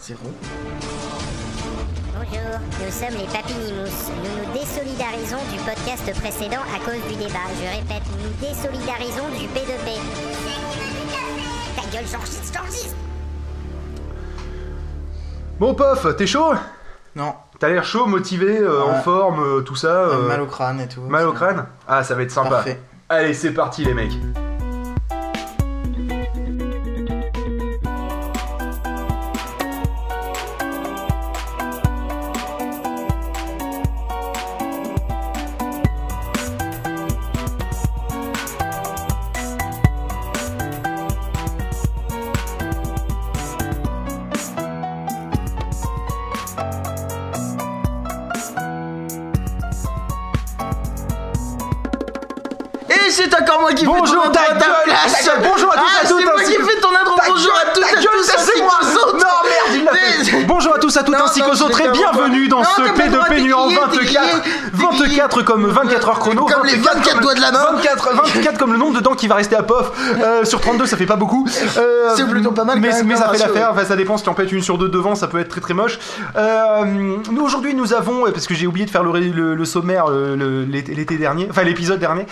0. Bonjour, nous sommes les Papinimous. Nous nous désolidarisons du podcast précédent à cause du débat. Je répète, nous nous désolidarisons du P2P. Ta gueule, j'enregistre. Bon, Pof, t'es chaud? Non. T'as l'air chaud, motivé, en forme, tout ça. Mal au crâne et tout. Mal au crâne? Ah, ça va être sympa. Parfait. Allez, c'est parti, les mecs. C'est encore moi qui fais ton Bonjour, intro. ta gueule! Bonjour à tous et à toutes! C'est moi qui fais ton intro. Bonjour à tous et c'est moi! tous. Non, merde, il l'a fait! Bonjour à tous, à toutes, ainsi qu'aux autres, et bienvenue dans ce P2P numéro 24. 24 comme 24 heures chrono. Comme les 24 doigts de la main. 24 comme le nombre de dents qui va rester à Pof. Sur 32, ça fait pas beaucoup. C'est plutôt pas mal, mais, quand même, mais ça fait ratio. l'affaire. Enfin, ça dépend si tu en pètes une sur deux devant, ça peut être très très moche. Nous, aujourd'hui, nous avons, parce que j'ai oublié de faire le sommaire l'été dernier, enfin l'épisode dernier.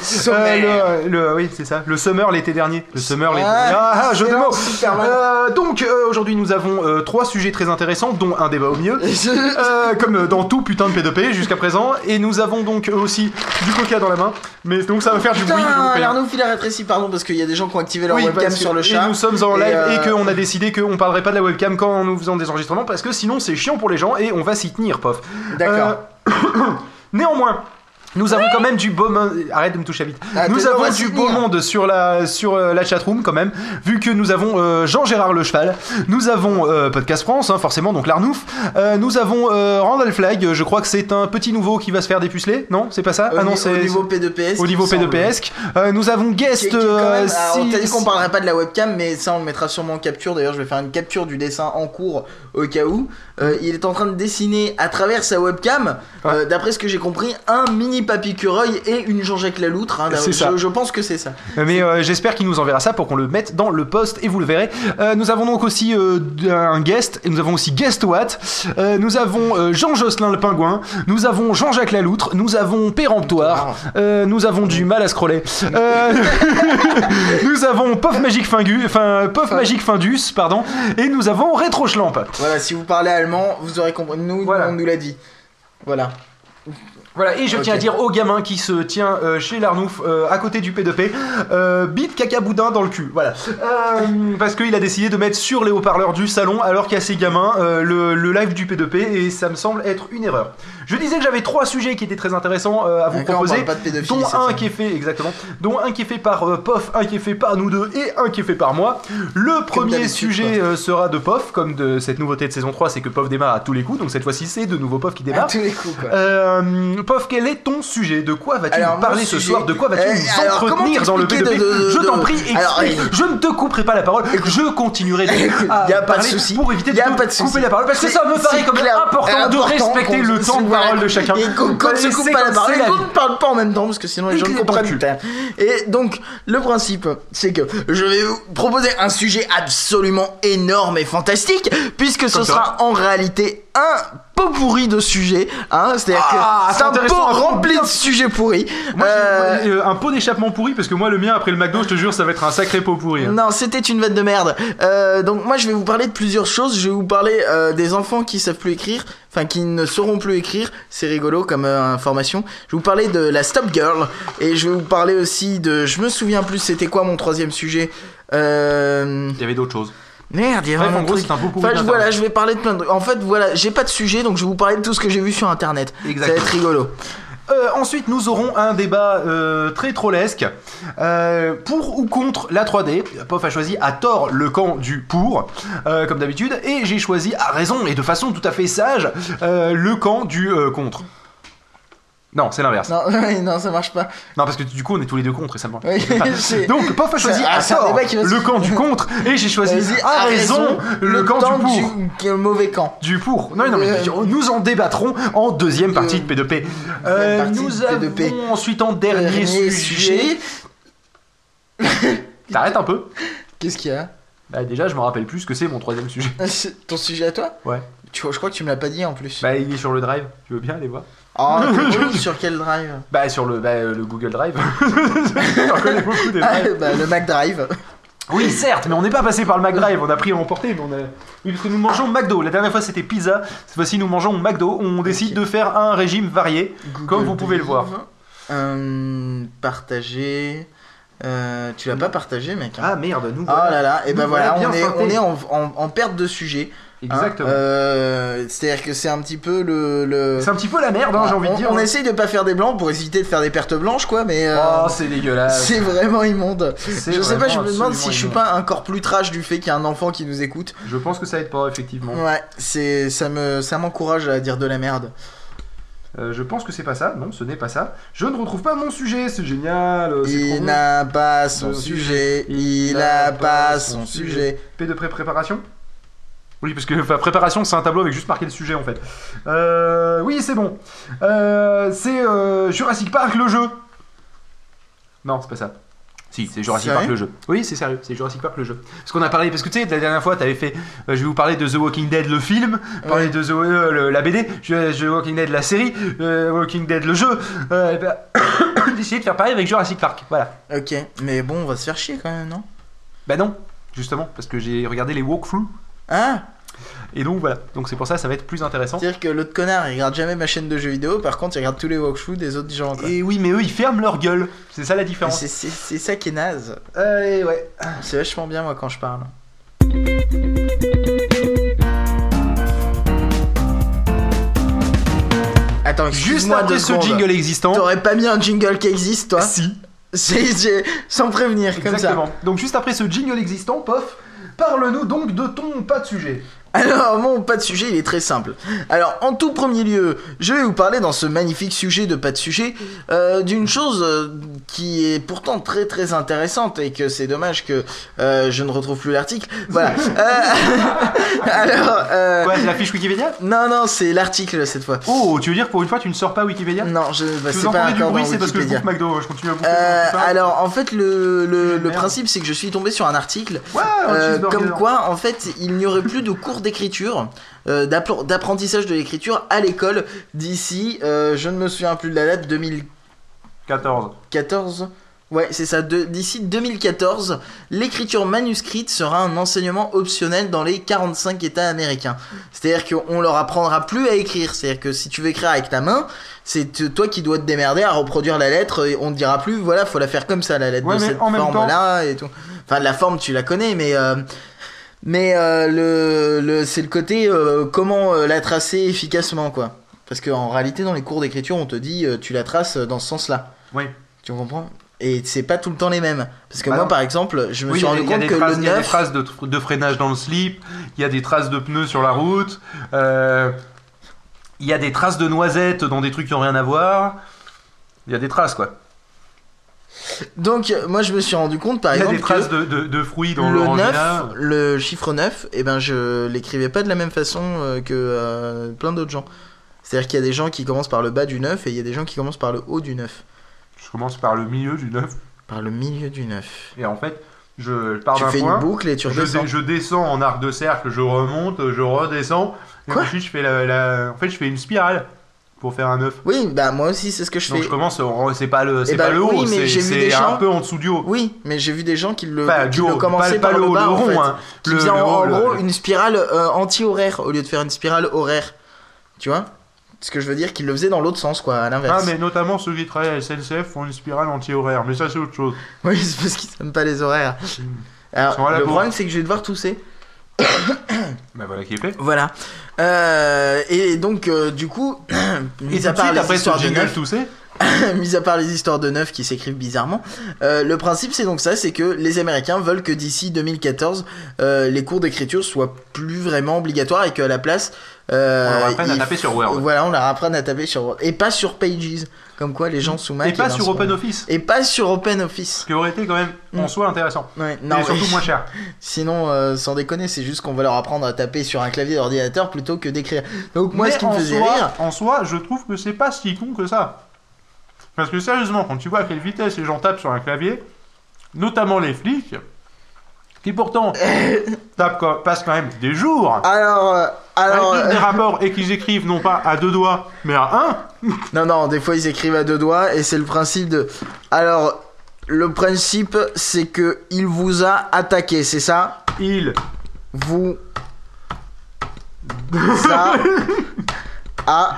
Oui, c'est ça. Le summer l'été dernier. Le summer l'été dernier. Ah, jeu de mots. Super mal. Donc, aujourd'hui, nous avons 3 sujets très intéressants, dont un débat au milieu. Comme dans tout putain de P2P jusqu'à présent. Et nous avons donc aussi du coca dans la main. Mais donc, ça va faire du bruit. Putain, Arnaud, il a rétréci, pardon, parce qu'il y a des gens qui ont activé leur webcam sur le chat. Et nous sommes en live et qu'on a décidé qu'on parlerait pas de la webcam quand nous faisons des enregistrements parce que sinon c'est chiant pour les gens et on va s'y tenir, Pof. D'accord. Néanmoins, nous avons quand même du beau monde. Arrête de me toucher à vite. Nous avons du beau monde sur la chatroom quand même, vu que nous avons Jean-Gérard Le Cheval, nous avons Podcast France, forcément, donc l'Arnouf, nous avons Randall Flag, je crois que c'est un petit nouveau qui va se faire dépuceler, non? C'est pas ça? C'est au niveau P2PS. Au niveau P2PS. Nous avons Guest. On t'a dit qu'on parlerait pas de la webcam, mais ça on le mettra sûrement en capture. D'ailleurs, je vais faire une capture du dessin en cours au cas où. Il est en train de dessiner à travers sa webcam, d'après ce que j'ai compris, un mini Papy Cureuil et une Jean-Jacques Laloutre. C'est ça. Je pense que c'est ça. Mais j'espère qu'il nous enverra ça pour qu'on le mette dans le post et vous le verrez. Nous avons donc aussi un guest, et nous avons aussi Guest Watt. Nous avons Jean-Jocelyn le Pingouin. Nous avons Jean-Jacques Laloutre. Nous avons Péremptoire. Nous avons du mal à scroller. Nous avons Pof Magique Magique Findus, pardon. Et nous avons Rétro Schlamp. Voilà, si vous parlez allemand, vous aurez compris. On nous l'a dit. Voilà. Voilà, et je tiens à dire au gamin qui se tient chez l'Arnouf, à côté du P2P, bite caca boudin dans le cul, voilà. Parce qu'il a décidé de mettre sur les haut-parleurs du salon, alors qu'il y a ses gamins, le live du P2P, et ça me semble être une erreur. Je disais que j'avais 3 sujets qui étaient très intéressants à vous proposer, dont un qui est fait, exactement, dont un qui est fait par Pof, un qui est fait par nous deux, et un qui est fait par moi. Le premier sujet sera de Pof, comme de cette nouveauté de saison 3, c'est que Pof démarre à tous les coups, donc cette fois-ci c'est de nouveau Pof qui démarre. À tous les coups, quoi. Pof, quel est ton sujet? De quoi vas-tu nous parler ce soir? De quoi vas-tu nous entretenir dans le P2P? Je t'en prie, explique. Je ne te couperai pas la parole. Je continuerai à parler pour éviter de te couper la parole, parce que ça me paraît comme important de respecter le temps de parole de chacun. Et qu'on ne se coupe pas la parole, et qu'on ne parle pas en même temps, parce que sinon les gens ne comprennent pas. Et donc, le principe, c'est que je vais vous proposer un sujet absolument énorme et fantastique, puisque ce sera en réalité un pot pourri de sujets, c'est-à-dire que c'est un pot rempli de sujets pourris. Moi, un pot d'échappement pourri, parce que moi le mien après le McDo, je te jure, ça va être un sacré pot pourri. Non, c'était une vanne de merde. Donc moi je vais vous parler de plusieurs choses. Je vais vous parler des enfants qui savent plus écrire, enfin qui ne sauront plus écrire. C'est rigolo comme information. Je vais vous parler de la Stop Girl, et je vais vous parler aussi de, je me souviens plus c'était quoi mon troisième sujet. Il y avait d'autres choses. Merde, il y a vraiment un truc. Voilà, je vais parler de plein de trucs. En fait, voilà, j'ai pas de sujet, donc je vais vous parler de tout ce que j'ai vu sur internet. Exactement. Ça va être rigolo. Ensuite, nous aurons un débat très trollesque pour ou contre la 3D. Pof a choisi à tort le camp du pour, comme d'habitude, et j'ai choisi à raison et de façon tout à fait sage le camp du contre. Non, c'est l'inverse. Non, ça marche pas. Non, parce que du coup, on est tous les deux contre et ça me Oui, donc, Pof a choisi à tort le camp du contre, et j'ai choisi à raison le camp du pour. Le mauvais camp. Du pour. Non, mais nous en débattrons en deuxième partie de P2P. Nous avons ensuite en dernier sujet. T'arrêtes un peu. Qu'est-ce qu'il y a? Bah déjà, je me rappelle plus ce que c'est mon troisième sujet. Ton sujet à toi? Ouais. Je crois que tu me l'as pas dit en plus. Bah il est sur le drive, tu veux bien aller voir? Ah, sur quel drive? Bah sur le Google Drive. J'en connais beaucoup des drives. Bah, le Mac Drive. Oui, certes, mais on n'est pas passé par le McDrive, on a pris à emporter. Oui, parce que nous mangeons McDo. La dernière fois c'était pizza, cette fois-ci nous mangeons McDo. On décide de faire un régime varié, Google comme vous pouvez le voir. Partager. Tu l'as pas partagé, mec. Ah merde, nous Oh là là, et ben voilà, on est en... en perte de sujet. Exactement. C'est-à-dire que c'est un petit peu le... C'est un petit peu la merde, hein, j'ai envie de dire. On essaye de pas faire des blancs pour éviter de faire des pertes blanches, quoi, mais... Oh, c'est dégueulasse. C'est vraiment immonde. Je sais pas, je me demande si je suis immonde. pas encore plus trash du fait qu'il y a un enfant qui nous écoute. Je pense que ça aide pas, effectivement. Ouais, ça m'encourage à dire de la merde. Je pense que c'est pas ça. Non, ce n'est pas ça. Je ne retrouve pas mon sujet, c'est génial. Il n'a pas son sujet. Il a pas son sujet. P de préparation. Oui, parce que préparation, c'est un tableau avec juste marqué le sujet en fait. Oui, c'est bon. C'est Jurassic Park le jeu. Non, c'est pas ça. Si, c'est Jurassic Park le jeu. Oui, c'est sérieux, c'est Jurassic Park le jeu. Parce qu'on a parlé, parce que tu sais, la dernière fois, t'avais fait. Je vais vous parler de The Walking Dead le film, parler de la BD, The Walking Dead la série, Walking Dead le jeu. J'ai essayé de faire pareil avec Jurassic Park, voilà. Ok, mais bon, on va se faire chier quand même, non? Bah non, justement, parce que j'ai regardé les walkthroughs. Ah! Et donc voilà, donc c'est pour ça ça va être plus intéressant. C'est-à-dire que l'autre connard il regarde jamais ma chaîne de jeux vidéo, par contre il regarde tous les walkthroughs des autres gens, quoi. Et oui, mais eux ils ferment leur gueule, c'est ça la différence. C'est ça qui est naze. Ouais. C'est vachement bien moi quand je parle. Attends, juste après ce jingle existant. T'aurais pas mis un jingle qui existe, toi? Si. Sans prévenir, comme exactement. ça. Donc juste après ce jingle existant, pof, parle-nous donc de ton pas de sujet. Alors, mon pas de sujet, il est très simple. Alors, en tout premier lieu, je vais vous parler dans ce magnifique sujet de pas de sujet d'une chose qui est pourtant très très intéressante et que c'est dommage que je ne retrouve plus l'article. Voilà. Alors, quoi, c'est la fiche Wikipédia? Non, c'est l'article cette fois. Oh, tu veux dire que pour une fois tu ne sors pas Wikipédia? Non, c'est vous pas du encore bruit, dans c'est parce que je Wikipédia. bouffe McDo, je continue à bouffer. Alors, en fait, le principe, c'est que je suis tombé sur un article comme quoi, en fait, il n'y aurait plus de cours d'écriture, d'apprentissage de l'écriture à l'école d'ici, je ne me souviens plus de la date, 2014. Ouais, c'est ça, d'ici 2014, l'écriture manuscrite sera un enseignement optionnel dans les 45 États américains. C'est-à-dire qu'on leur apprendra plus à écrire. C'est-à-dire que si tu veux écrire avec ta main, c'est toi qui dois te démerder à reproduire la lettre et on te dira plus, voilà, faut la faire comme ça, la lettre, ouais, de cette forme-là et tout. Enfin, la forme, tu la connais, mais c'est le côté comment la tracer efficacement, quoi. Parce qu'en réalité, dans les cours d'écriture, on te dit tu la traces dans ce sens-là. Oui. Tu comprends? Et c'est pas tout le temps les mêmes. Parce que moi, par exemple, je me suis rendu compte que il y a des traces de freinage dans le slip, il y a des traces de pneus sur la route, il y a des traces de noisettes dans des trucs qui n'ont rien à voir. Il y a des traces, quoi. Donc, moi, je me suis rendu compte, par exemple, il y a des traces de fruits dans le 9, là. le chiffre 9, eh ben, je l'écrivais pas de la même façon que plein d'autres gens. C'est-à-dire qu'il y a des gens qui commencent par le bas du 9 et il y a des gens qui commencent par le haut du 9. Je commence par le milieu du 9. Par le milieu du 9. Et en fait, je pars d'un point. Tu fais une boucle et tu redescends. Je descends en arc de cercle, je remonte, je redescends. Et quoi? Ensuite, je fais en fait, je fais une spirale pour faire un 9. Oui, bah moi aussi, c'est ce que je fais. Donc je commence, c'est pas le haut, oui, mais j'ai vu des gens un peu en dessous du haut. Oui, mais j'ai vu des gens qui le pas commençaient par le haut, bas, le en rond, fait. hein. Qui faisaient en gros une spirale anti-horaire au lieu de faire une spirale horaire. Tu vois? Ce que je veux dire, qu'ils le faisaient dans l'autre sens, quoi, à l'inverse. Ah, mais notamment ceux qui travaillent à la SNCF font une spirale anti-horaire, mais ça c'est autre chose. Oui, c'est parce qu'ils n'aiment pas les horaires. Alors, le problème, c'est que je vais devoir tousser. Bah voilà qui est fait. Voilà. Et donc, du coup, mis à part les histoires de neuf, mis à part les histoires de neuf qui s'écrivent bizarrement, le principe c'est donc ça, c'est que les Américains veulent que d'ici 2014, les cours d'écriture soient plus vraiment obligatoires et qu'à la place, on leur apprenne à taper sur Word. Voilà, on leur apprenne à taper sur Word et pas sur Pages, comme quoi les gens sous Mac et pas sur OpenOffice. Et pas sur OpenOffice. Ce qui aurait été quand même en soi intéressant. Ouais, non, et surtout moins cher. Sinon, sans déconner, c'est juste qu'on va leur apprendre à taper sur un clavier d'ordinateur plutôt que d'écrire. Donc moi, ce qui me faisait rire, en soi, je trouve que c'est pas si con que ça. Parce que sérieusement, quand tu vois à quelle vitesse les gens tapent sur un clavier, notamment les flics, qui pourtant passe quand même des jours Alors des rapports et qu'ils écrivent non pas à 2 doigts, mais à 1. Non, des fois ils écrivent à 2 doigts et c'est le principe de... Alors, le principe, c'est que il vous a attaqué, c'est ça ? Il vous a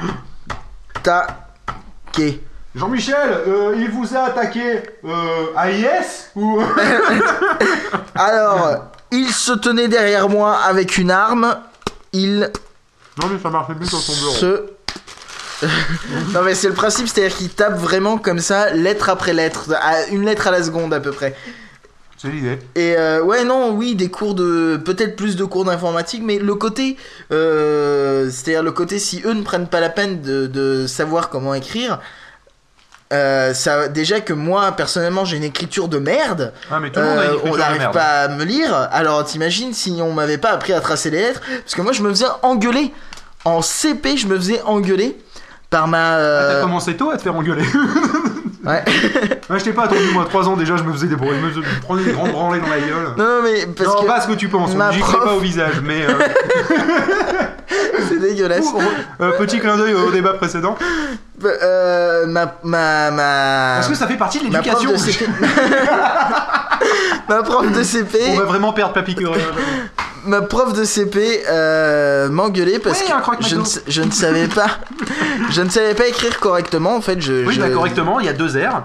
attaqué. Jean-Michel, il vous a attaqué AIS ou... Alors, il se tenait derrière moi avec une arme. Non mais ça marchait plus sur son bureau. Non mais c'est le principe, c'est-à-dire qu'il tape vraiment comme ça, lettre après lettre, une lettre à la seconde à peu près. C'est l'idée. Et des cours peut-être plus de cours d'informatique, mais le côté, c'est-à-dire le côté si eux ne prennent pas la peine de savoir comment écrire, ça, déjà que moi personnellement j'ai une écriture de merde, mais tout le monde a une écriture on n'arrive de merde. pas à me lire, alors t'imagines si on m'avait pas appris à tracer les lettres, parce que moi je me faisais engueuler, en CP je me faisais engueuler par ma... T'as commencé tôt à te faire engueuler. Ouais. Ouais, je t'ai pas attendu, moi, 3 ans déjà, je me faisais des bruits, je me prenais des grands branlés dans la gueule. Non, mais parce non, que... pas ce que tu penses, j'y ferai pas au visage, mais... C'est dégueulasse. Petit clin d'œil au débat précédent. Est-ce que ça fait partie de l'éducation ? Ma prof de CP... On va vraiment perdre Papy Curé. Ma prof de CP m'engueulait parce que je ne savais pas écrire correctement en fait. Correctement, il y a 2 R.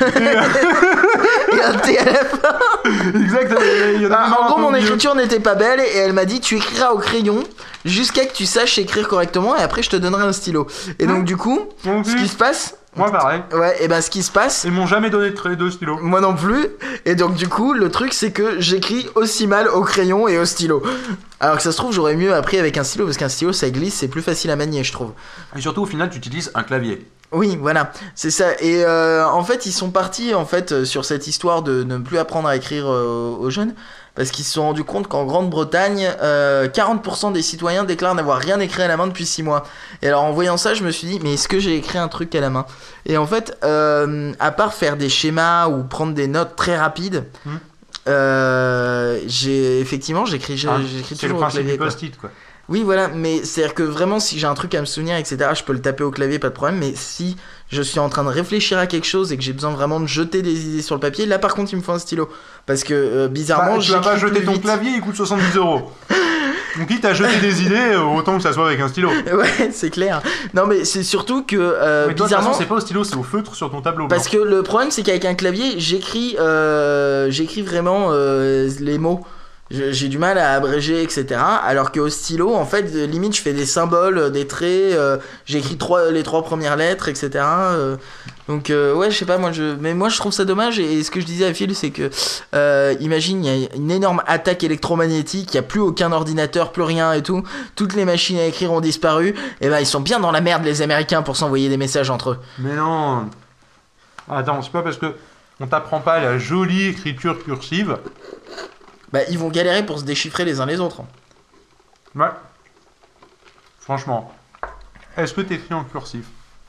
Et un TLF. Exactement. En gros, mon écriture n'était pas belle et elle m'a dit tu écriras au crayon jusqu'à que tu saches écrire correctement et après je te donnerai un stylo. Et donc du coup, ce qui se passe... Moi pareil. Ouais, et ben ce qui se passe... Ils m'ont jamais donné de stylo. Moi non plus. Et donc du coup, le truc c'est que j'écris aussi mal au crayon et au stylo. Alors que ça se trouve, j'aurais mieux appris avec un stylo, parce qu'un stylo ça glisse, c'est plus facile à manier je trouve. Et surtout au final tu utilises un clavier. Oui, voilà, c'est ça. Et en fait, ils sont partis en fait sur cette histoire de ne plus apprendre à écrire aux jeunes, parce qu'ils se sont rendus compte qu'en Grande-Bretagne, 40% des citoyens déclarent n'avoir rien écrit à la main depuis 6 mois. Et alors en voyant ça, je me suis dit, mais est-ce que j'ai écrit un truc à la main ? Et en fait, à part faire des schémas ou prendre des notes très rapides, j'écris c'est toujours le au clavier. Du post-it, quoi. Oui, voilà, mais c'est-à-dire que vraiment, si j'ai un truc à me souvenir, etc., je peux le taper au clavier, pas de problème, mais si je suis en train de réfléchir à quelque chose et que j'ai besoin vraiment de jeter des idées sur le papier, là, par contre, il me faut un stylo. Parce que, bizarrement, tu vas pas jeter ton clavier, il coûte 70 €. Donc, quitte à jeter des idées, autant que ça soit avec un stylo. Ouais, c'est clair. Non, mais c'est surtout que, mais toi, bizarrement... de toute façon, c'est pas au stylo, c'est au feutre sur ton tableau. Parce que le problème, c'est qu'avec un clavier, j'écris vraiment les mots. J'ai du mal à abréger, etc. Alors qu'au stylo, en fait, limite, je fais des symboles, des traits, j'écris les 3 premières lettres, etc. Donc, ouais, je sais pas, mais moi, je trouve ça dommage. Et ce que je disais à Phil, c'est que, imagine, il y a une énorme attaque électromagnétique, il n'y a plus aucun ordinateur, plus rien et tout. Toutes les machines à écrire ont disparu. Et ben, ils sont bien dans la merde, les Américains, pour s'envoyer des messages entre eux. Mais non. Attends, c'est pas parce que on t'apprend pas la jolie écriture cursive. Bah, ils vont galérer pour se déchiffrer les uns les autres. Ouais. Franchement. Est-ce que t'écris en cursif ?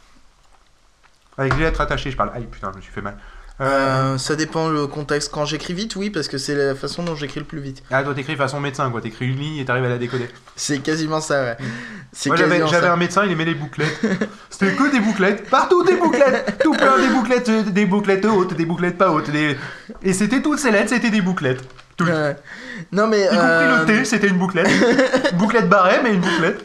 Avec les lettres attachées, je parle. Aïe, putain, je me suis fait mal. Ça dépend le contexte. Quand j'écris vite, oui, parce que c'est la façon dont j'écris le plus vite. Ah, toi t'écris façon médecin, quoi. T'écris une ligne et t'arrives à la décoder. C'est quasiment ça, ouais. Moi, j'avais un médecin, il aimait les bouclettes. C'était que des bouclettes. Partout des bouclettes. Tout plein des bouclettes hautes, des bouclettes pas hautes. Et c'était toutes ces lettres, c'était des bouclettes. Non, mais. Y compris le T, c'était une bouclette. Bouclette barrée, mais une bouclette.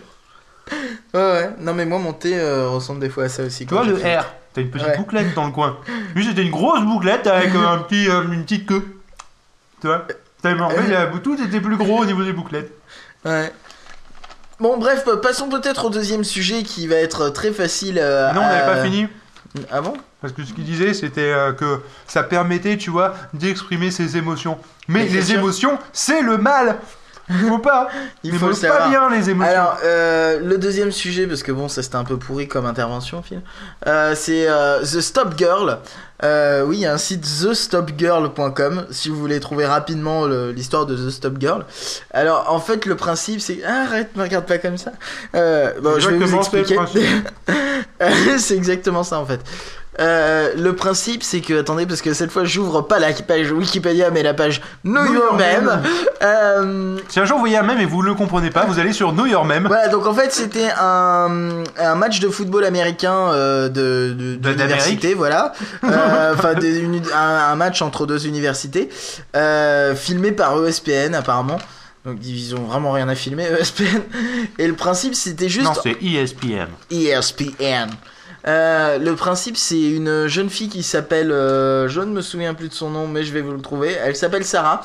Ouais. Non, mais moi, mon T ressemble des fois à ça aussi. Tu vois, le R, t'as une petite bouclette dans le coin. Lui, c'était une grosse bouclette avec une petite queue. Tu vois. En fait, tout était plus gros au niveau des bouclettes. Ouais. Bon, bref, passons peut-être au deuxième sujet qui va être très facile. Non, on n'avait pas fini. Ah bon ? Parce que ce qu'il disait, c'était que ça permettait, tu vois, d'exprimer ses émotions. Mais les émotions, c'est le mal. Il faut pas. Il faut pas bien les émotions. Alors, le deuxième sujet, parce que bon, ça c'était un peu pourri comme intervention, Phil. C'est The Stop Girl. Oui, il y a un site thestopgirl.com si vous voulez trouver rapidement l'histoire de The Stop Girl. Alors, en fait, le principe, c'est... Arrête, me regarde pas comme ça. Bon, je vais vous expliquer. C'est exactement ça, en fait. Le principe, c'est que, attendez, parce que cette fois, j'ouvre pas la page Wikipédia, mais la page Know Your Meme. Si un jour vous voyez un meme et vous le comprenez pas, vous allez sur Know Your Meme. Voilà, donc en fait, c'était un match de football américain d'université, voilà. Enfin, un match entre deux universités, filmé par ESPN, apparemment. Donc ils ont vraiment rien à filmer, ESPN. Et le principe, c'était juste... Non, c'est ESPN. ESPN. Le principe, c'est une jeune fille qui s'appelle... je ne me souviens plus de son nom, mais je vais vous le trouver. Elle s'appelle Sarah.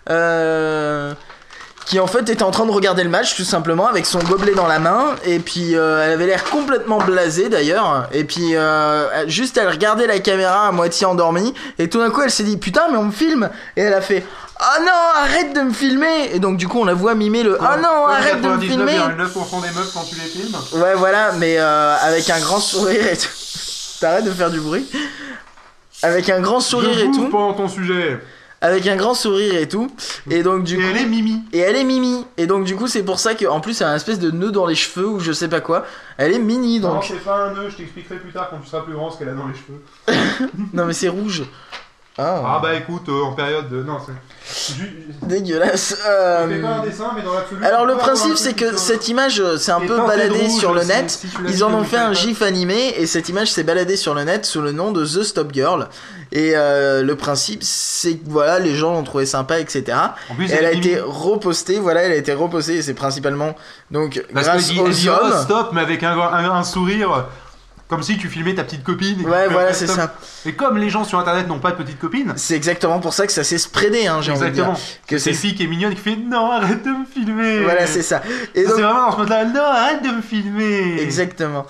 Qui en fait était en train de regarder le match tout simplement avec son gobelet dans la main. Et puis elle avait l'air complètement blasée d'ailleurs. Et puis juste elle regardait la caméra à moitié endormie. Et tout d'un coup elle s'est dit putain mais on me filme. Et elle a fait... Oh non, arrête de me filmer. Et donc du coup on la voit mimer le... Oh non, arrête de me filmer. 99,9% des meufs quand tu les filmes. Ouais voilà, mais avec un grand sourire et tout. T'arrêtes de faire du bruit. Avec un grand sourire et tout. Pendant ton sujet. Avec un grand sourire et tout. Et donc du coup... elle est mimi. Et elle est mimi. Et donc du coup c'est pour ça qu'en plus elle a un espèce de nœud dans les cheveux ou je sais pas quoi. Elle est mini donc... Non c'est pas un nœud, je t'expliquerai plus tard quand tu seras plus grand ce qu'elle a dans les cheveux. Non mais c'est rouge. Ah bah écoute, en période de... Non c'est... Dégueulasse. Je fais pas un dessin, mais dans l'absolu... Alors le principe c'est que cette image s'est un peu baladée sur le net. Ils en ont fait un gif animé et cette image s'est baladée sur le net sous le nom de The Stop Girl. Et le principe c'est que voilà, les gens l'ont trouvé sympa, etc. En plus, elle a été repostée, voilà, elle a été repostée et c'est principalement donc grâce aux hommes. Stop, mais avec un sourire... Comme si tu filmais ta petite copine. Ouais, voilà, c'est ça. Et comme les gens sur internet n'ont pas de petite copine. C'est exactement pour ça que ça s'est spreadé, hein, j'ai envie de dire. Que c'est une fille qui est mignonne qui fait non, arrête de me filmer. Voilà, c'est ça. Et donc... C'est vraiment dans ce mode-là, non, arrête de me filmer. Exactement.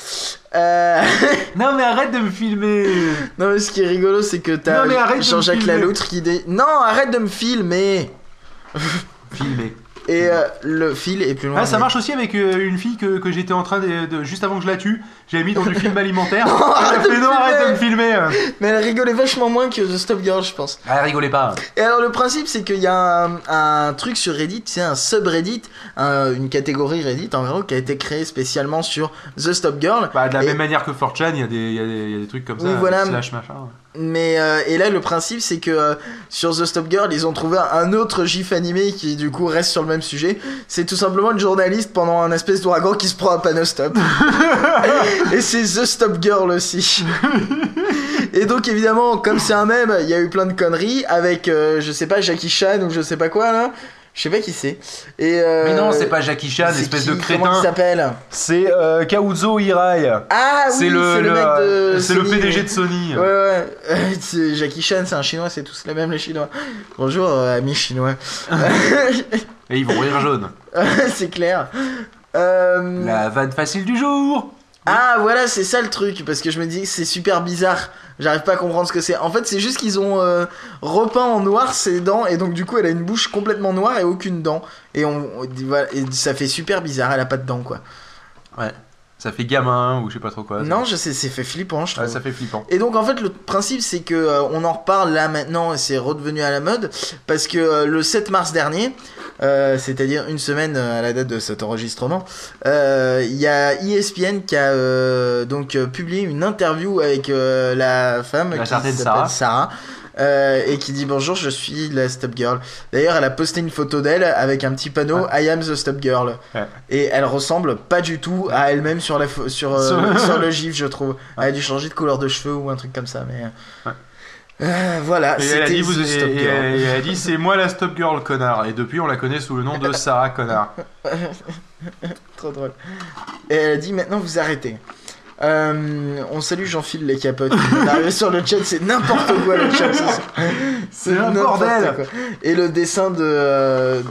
Non, mais arrête de me filmer. Non, mais ce qui est rigolo, c'est que t'as Jean-Jacques Laloutre qui dit non, arrête de me filmer. Filmer. Et le fil est plus loin. Ah, ça marche aussi avec une fille que j'étais en train de juste avant que je la tue, j'avais mis dans du film alimentaire. Elle a fait non, arrête de me filmer. Mais elle rigolait vachement moins que The Stop Girl, je pense. Elle rigolait pas. Et alors le principe c'est qu'il y a un truc sur Reddit, c'est un subreddit, une catégorie Reddit en gros qui a été créée spécialement sur The Stop Girl. Bah, de la même manière que 4chan, il y a des trucs comme ça, oui, voilà. slash machin. Mais et là le principe c'est que sur The Stop Girl ils ont trouvé un autre gif animé qui du coup reste sur le même sujet. C'est tout simplement une journaliste pendant un espèce d'ouragan qui se prend un panneau stop. Et c'est The Stop Girl aussi. Et donc évidemment comme c'est un mème il y a eu plein de conneries avec je sais pas Jackie Chan ou je sais pas quoi là. Je sais pas qui c'est. Et mais non, c'est pas Jackie Chan, espèce de crétin. Comment il s'appelle ? C'est Kaozo Hirai. Ah oui, c'est le mec de c'est Sony, le PDG de Sony. Ouais. C'est Jackie Chan, c'est un chinois, c'est tous les mêmes les chinois. Bonjour amis chinois. Et ils vont rire jaune. C'est clair. La vanne facile du jour. Ah voilà, c'est ça le truc, parce que je me dis que c'est super bizarre. J'arrive pas à comprendre ce que c'est. En fait, c'est juste qu'ils ont repeint en noir ses dents, et donc du coup, elle a une bouche complètement noire et aucune dent. Et voilà, et ça fait super bizarre, elle a pas de dents, quoi. Ouais. Ça fait gamin ou je sais pas trop quoi. Non, je sais, c'est fait flippant, je trouve. Ouais, ça fait flippant. Et donc en fait, le principe c'est que on en reparle là maintenant et c'est redevenu à la mode parce que le 7 mars dernier, c'est-à-dire une semaine à la date de cet enregistrement, il y a ESPN qui a donc publié une interview avec la femme qui s'appelle Sarah. Et qui dit bonjour, je suis la Stop Girl. D'ailleurs, elle a posté une photo d'elle avec un petit panneau I am the Stop Girl. Ouais. Et elle ressemble pas du tout à elle-même sur le gif, je trouve. Elle a dû changer de couleur de cheveux ou un truc comme ça, mais. Voilà, et elle a dit, elle a dit c'est moi la Stop Girl, connard. Et depuis, on la connaît sous le nom de Sarah, connard. Trop drôle. Et elle a dit maintenant vous arrêtez. On salue Jean-Phil les capotes. Arrivé sur le chat, c'est n'importe quoi le chat. C'est un bordel. Quoi. Et le dessin de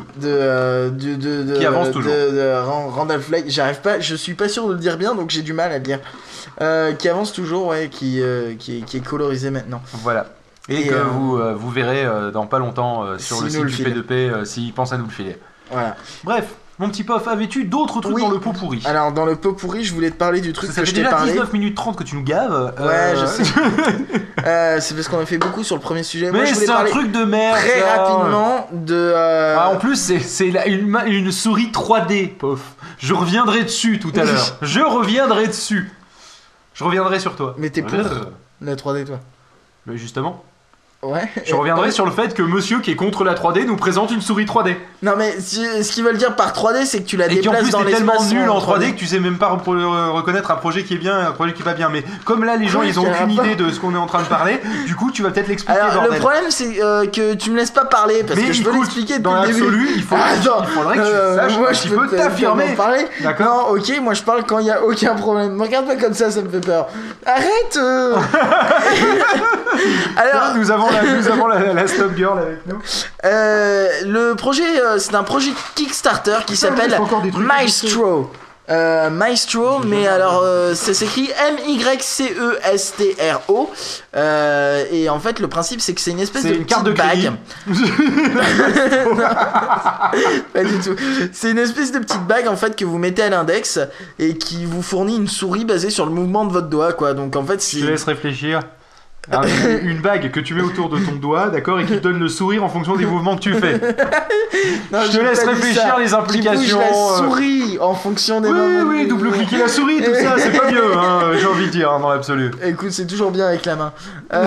qui avance toujours. De Randall Flagg, j'arrive pas, je suis pas sûr de le dire bien, donc j'ai du mal à le dire. Qui avance toujours, ouais, qui est colorisé maintenant. Voilà. Et que vous verrez dans pas longtemps sur le site du P2P s'il pense à nous le filer. Voilà. Bref. Mon petit Pof, avais-tu d'autres trucs dans le pot pourri ? Alors, dans le pot pourri, je voulais te parler du truc que je t'ai parlé. Ça fait déjà 19 minutes 30 que tu nous gaves. Ouais, je sais. C'est parce qu'on a fait beaucoup sur le premier sujet. Mais moi, je voulais c'est un truc de merde. Très rapidement de. Ah, en plus, c'est une souris 3D, Pof. Je reviendrai dessus tout à l'heure. Je reviendrai sur toi. Mais t'es pour. la 3D, toi. Mais justement. Ouais. Je reviendrai sur le fait que monsieur qui est contre la 3D nous présente une souris 3D. Non mais ce qu'ils veulent dire par 3D, c'est que tu la et déplaces dans l'espace. Et tellement nul en 3D que tu sais même pas reconnaître un projet qui est bien et un projet qui est pas bien. Mais comme là les gens ils ont aucune idée de ce qu'on est en train de parler, du coup tu vas peut-être l'expliquer. Alors le problème c'est que tu me laisses pas parler parce que je veux l'expliquer depuis le début. Dans l'absolu, il faudrait que tu saches moi, un petit peu t'affirmer. D'accord. Non, ok, moi je parle quand il y a aucun problème. Me regarde pas comme ça me fait peur. Arrête. Alors nous avons la Stop Girl avec nous. Le projet, c'est un projet Kickstarter qui s'appelle Maestro. Maestro, mais alors ça s'écrit M-Y-C-E-S-T-R-O. Et en fait, le principe, c'est que c'est une espèce de carte de bague. Pas du tout. C'est une espèce de petite bague en fait que vous mettez à l'index et qui vous fournit une souris basée sur le mouvement de votre doigt, quoi. Donc en fait, je te laisse réfléchir. Une bague que tu mets autour de ton doigt, d'accord, et qui te donne le sourire en fonction des mouvements que tu fais. Non, je te laisse réfléchir les implications. Tu bouges la souris en fonction des mouvements. Oui, double-cliquer la souris, tout ça, c'est pas mieux, hein, j'ai envie de dire, dans l'absolu. Écoute, c'est toujours bien avec la main.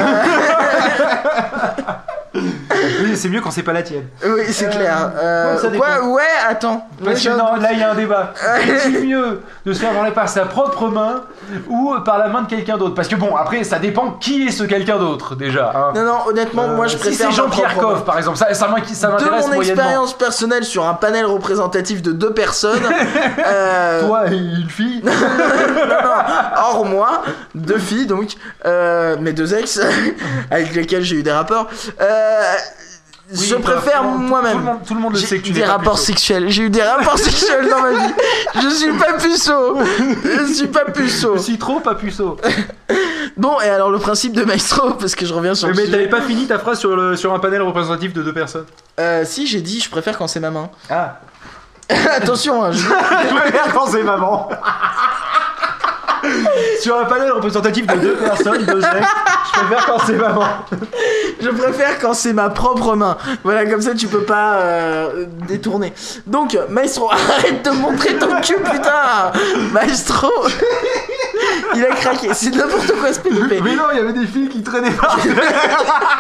Oui, c'est mieux quand c'est pas la tienne. Oui, c'est clair. Ouais, attends. Parce que non, là il y a un débat. Est-il mieux de se faire voler par sa propre main ou par la main de quelqu'un d'autre? Parce que bon, après ça dépend qui est ce quelqu'un d'autre déjà. Hein. Non, honnêtement, moi je préfère. Si c'est Jean-Pierre Coff par exemple, ça m'intéresse moyennement. De mon expérience personnelle sur un panel représentatif de 2 personnes. Toi et une fille. non, hors moi, 2 filles donc, mes 2 ex avec lesquelles j'ai eu des rapports. Je préfère moi-même. Tout le monde le sait que tu des rapports sexuels. J'ai eu des rapports sexuels dans ma vie. Je suis pas puceau. Je suis trop pas puceau. Bon, et alors le principe de Maestro, parce que je reviens sur. Mais t'avais pas fini ta phrase sur un panel représentatif de 2 personnes. Si, j'ai dit je préfère quand c'est ma main. Ah. Attention, hein, je préfère quand c'est maman. Sur un panel représentatif de 2 personnes, 2 ex, je préfère quand c'est maman. Je préfère quand c'est ma propre main. Voilà, comme ça tu peux pas détourner. Donc, Maestro, arrête de montrer ton cul, putain. Maestro, il a craqué. C'est n'importe quoi ce PDP. Mais non, il y avait des filles qui traînaient par terre.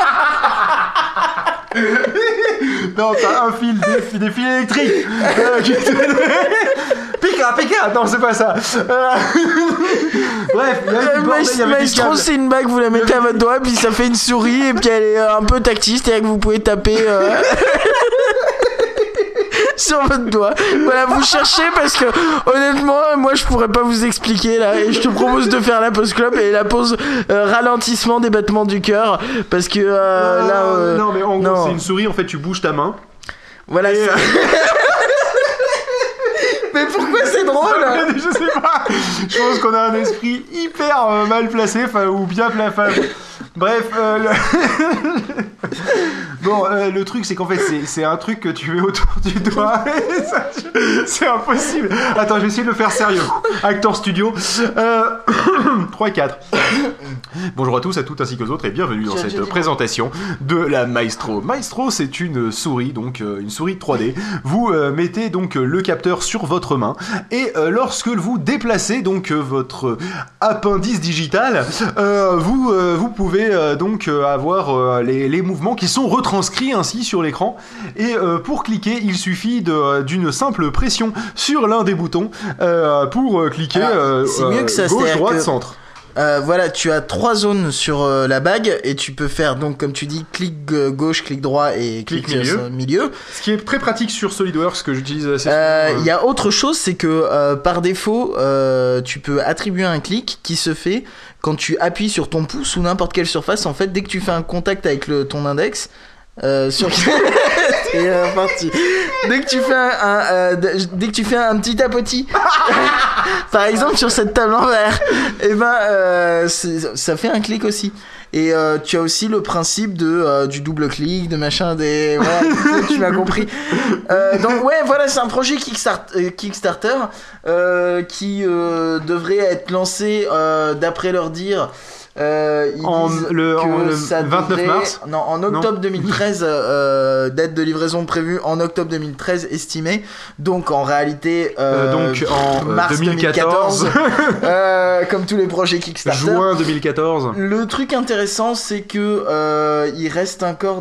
Non, t'as un fil, des fils électriques qui Pika, non, c'est pas ça. Bref, il y avait Maestro, c'est une bague, vous la mettez à votre doigt, puis ça fait une souris, et puis elle est un peu tactile, c'est-à-dire que vous pouvez taper sur votre doigt. Voilà, vous cherchez parce que honnêtement, moi je pourrais pas vous expliquer là, et je te propose de faire la pause club et la pause ralentissement des battements du cœur parce que non, mais en gros, c'est une souris, en fait, tu bouges ta main. Voilà. Et mais pourquoi c'est drôle? Je sais pas. Je pense qu'on a un esprit hyper mal placé, ou bien placé. Bref, bon, le truc c'est qu'en fait c'est un truc que tu mets autour du doigt. C'est impossible. Attends, je vais essayer de le faire sérieux. Acteur studio. 3 et 4. Bonjour à tous, à toutes ainsi qu'aux autres et bienvenue dans cette présentation de la Maestro. Maestro, c'est une souris, donc une souris 3D. Vous mettez donc le capteur sur votre main et lorsque vous déplacez donc votre appendice digital, vous pouvez donc avoir les mouvements qui sont retranscrits ainsi sur l'écran et pour cliquer il suffit d'une simple pression sur l'un des boutons pour cliquer c'est mieux que ça, gauche, droite, centre. Voilà, tu as 3 zones sur la bague et tu peux faire donc comme tu dis clic gauche, clic droit et clic milieu. Ce qui est très pratique sur SolidWorks que j'utilise assez souvent. Il y a autre chose, c'est que par défaut tu peux attribuer un clic qui se fait quand tu appuies sur ton pouce ou n'importe quelle surface. En fait, dès que tu fais un contact avec ton index sur et parti. Dès que tu fais un petit tapotis par exemple sur cette table en verre, et ça fait un clic aussi. Et tu as aussi le principe du double clic, de machin, voilà, tu m'as compris. Donc ouais, voilà, c'est un projet Kickstarter qui devrait être lancé d'après leur dire le 29 mars. Non, en octobre 2013, date de livraison prévue en octobre 2013 estimée. Donc en réalité, donc en mars 2014, comme tous les projets Kickstarter. Juin 2014. Le truc intéressant, c'est que il reste encore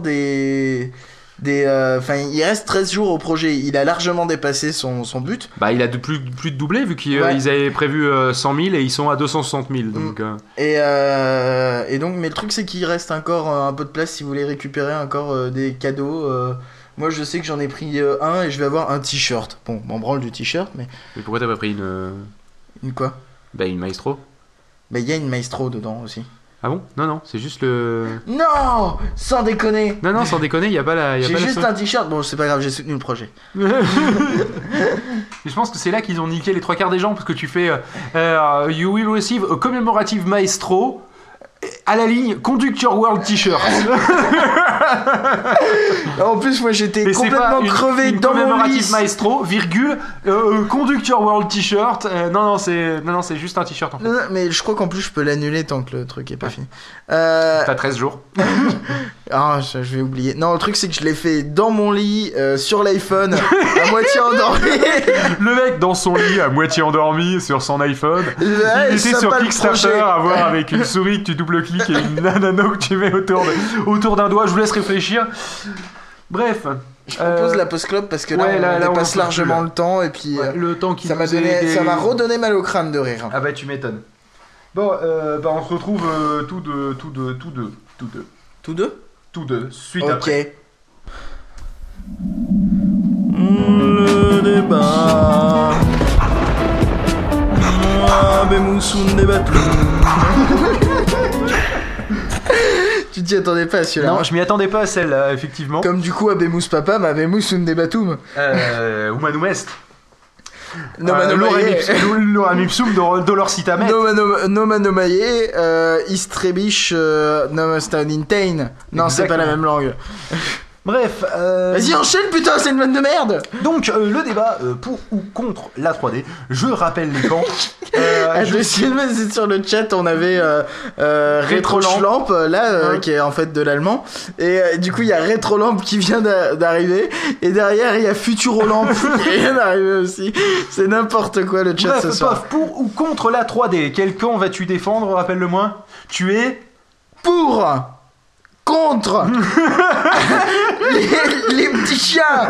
il reste 13 jours au projet. Il a largement dépassé son but. Bah, il a plus de doublé vu qu'ils avaient prévu 100 000 et ils sont à 260 000. Donc, Et donc, mais le truc, c'est qu'il reste encore un peu de place si vous voulez récupérer encore des cadeaux. Moi, je sais que j'en ai pris un et je vais avoir un t-shirt. Bon, m'en branle du t-shirt, mais. Mais pourquoi t'as pas pris Une quoi ? Bah, une Maestro. Bah, il y a une Maestro dedans aussi. Ah bon ? Non, c'est juste le... Non ! Sans déconner ! Non, sans déconner, y a pas la... J'ai juste un t-shirt, bon c'est pas grave, j'ai soutenu le projet. Et je pense que c'est là qu'ils ont niqué les 3/4 des gens, parce que tu fais You will receive a commemorative Maestro, à la ligne Conductor World T-shirt. En plus, moi j'étais complètement crevé dans mon lit. Commemorative Maestro, virgule, Conductor World T-shirt. Non, c'est juste un t-shirt en fait. Non, mais je crois qu'en plus je peux l'annuler tant que le truc est pas fini. T'as 13 jours. Ah, je vais oublier. Non, le truc c'est que je l'ai fait dans mon lit, sur l'iPhone, à moitié endormi. Le mec dans son lit, à moitié endormi, sur son iPhone. Il était sur Kickstarter à voir avec une souris que tu double-cliques et une nano que tu mets autour d'un doigt. Je vous laisse réfléchir. Bref. Je propose la post-club parce que là, on dépasse largement le temps et puis le temps qui ça m'a redonné mal au crâne de rire. Ah bah tu m'étonnes. Bon, on se retrouve tous deux, suite après. Le débat. Abemoussoun débattu. Tu t'y attendais pas à celui-là? Non, je m'y attendais pas à celle-là, effectivement. Comme du coup Abemous Papa, mais Abemous un débattum. Humanum est. Nomanomaye. Loramipsum dolor citamet. Nomanomaye, Istrebish, Nomastanintain. Non, c'est pas la même langue. Bref, vas-y enchaîne putain, c'est une vanne de merde. Donc le débat pour ou contre la 3D, je rappelle les camps. C'est sur le chat, on avait Retrolamp là qui est en fait de l'allemand et du coup il y a Retrolamp qui vient d'arriver et derrière il y a Futurolamp qui vient d'arriver aussi. C'est n'importe quoi le chat. Bref, ce soir. pour ou contre la 3D, quel camp vas-tu défendre, rappelle-le-moi? Tu es pour. Contre les petits chiens.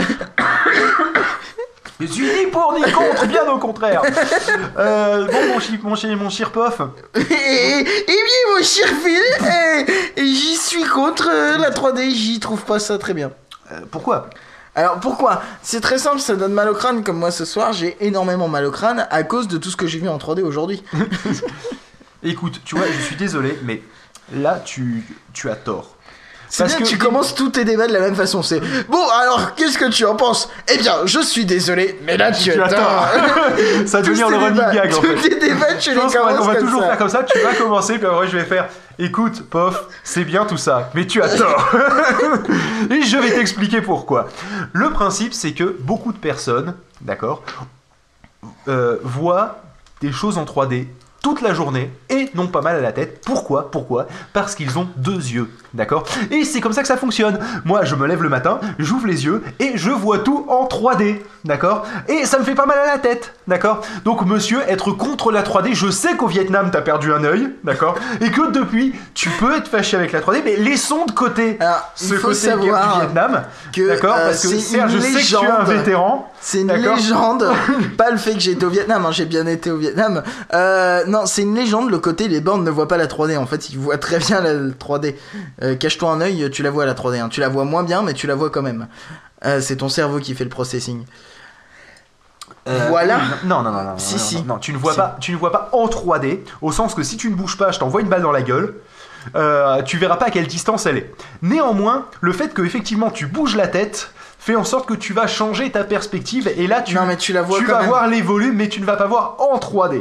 Je suis ni pour ni contre, bien au contraire. Bon, mon Chirpoff. Eh bien, mon cher Phil, j'y suis contre la 3D, j'y trouve pas ça très bien. Pourquoi ? Alors pourquoi ? C'est très simple, ça donne mal au crâne, comme moi ce soir, j'ai énormément mal au crâne à cause de tout ce que j'ai vu en 3D aujourd'hui. Écoute, tu vois, je suis désolé, mais là, tu as tort. C'est parce bien que tu commences tous tes débats de la même façon. C'est bon, alors qu'est-ce que tu en penses ? Eh bien, je suis désolé, mais là tu as tort. Ça va devenir le running gag en fait. Tous tes débats, tu les commences on va toujours faire comme ça. Tu vas commencer, puis après je vais faire. Écoute, Pof, c'est bien tout ça, mais tu as tort. Et je vais t'expliquer pourquoi. Le principe, c'est que beaucoup de personnes, d'accord, voient des choses en 3D toute la journée et n'ont pas mal à la tête. Pourquoi ? Parce qu'ils ont 2 yeux, d'accord ? Et c'est comme ça que ça fonctionne. Moi, je me lève le matin, j'ouvre les yeux et je vois tout en 3D, d'accord ? Et ça me fait pas mal à la tête, d'accord ? Donc, monsieur, être contre la 3D, je sais qu'au Vietnam, t'as perdu un œil, d'accord ? Et que depuis, tu peux être fâché avec la 3D, mais laissons de côté ce côté du Vietnam, d'accord ? Parce que certes, je sais que tu es un vétéran. C'est une légende, pas le fait que j'ai été au Vietnam, j'ai bien été au Vietnam. Non, c'est une légende, le côté les bornes ne voient pas la 3D, en fait ils voient très bien la 3D. Cache-toi un œil, tu la vois la 3D, tu la vois moins bien mais tu la vois quand même. C'est ton cerveau qui fait le processing. Voilà. Non, tu ne vois pas en 3D, au sens que si tu ne bouges pas, je t'envoie une balle dans la gueule. Tu verras pas à quelle distance elle est. Néanmoins, le fait que effectivement tu bouges la tête fait en sorte que tu vas changer ta perspective et là tu vas voir les volumes mais tu ne vas pas voir en 3D.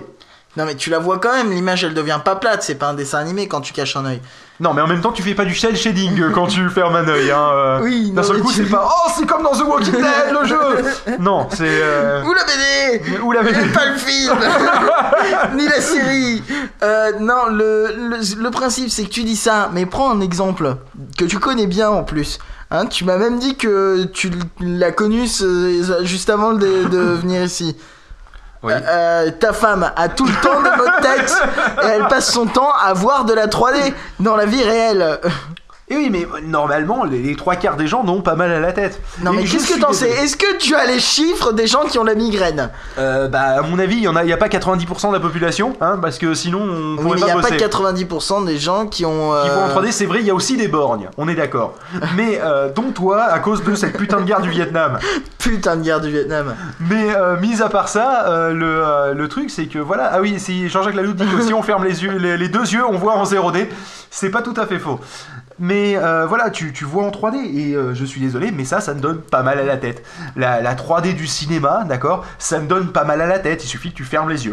Non mais tu la vois quand même, l'image elle devient pas plate, c'est pas un dessin animé quand tu caches un œil. Non, mais en même temps, tu fais pas du shell shading quand tu fermes un œil. Oui, d'un seul coup, c'est pas oh, c'est comme dans The Walking Dead le jeu. Non, c'est. Ou la BD. Ou la BD. Pas le film. Ni la série. Non, le principe c'est que tu dis ça, mais prends un exemple que tu connais bien en plus. Hein, tu m'as même dit que tu l'as connu juste avant de venir ici. Oui. Ta femme a tout le temps de votre tête et elle passe son temps à voir de la 3D dans la vie réelle. Et oui, mais normalement, les 3/4 des gens n'ont pas mal à la tête. Non, mais qu'est-ce que t'en sais ? Est-ce que tu as les chiffres des gens qui ont la migraine ? Bah, à mon avis, il y a pas 90% de la population, hein, parce que sinon, on pourrait pas bosser. Il n'y a pas 90% des gens qui ont. Qui vont en 3D, c'est vrai, il y a aussi des borgnes, on est d'accord. Mais, dont toi, à cause de cette putain de guerre du Vietnam. Putain de guerre du Vietnam. Mais, mis à part ça, le truc, c'est que voilà. Ah oui, c'est Jean-Jacques Laloux dit que si on ferme les yeux, les deux yeux, on voit en 0D. C'est pas tout à fait faux. Mais voilà, tu vois en 3D et je suis désolé, mais ça me donne pas mal à la tête. La 3D du cinéma, d'accord, ça me donne pas mal à la tête, il suffit que tu fermes les yeux.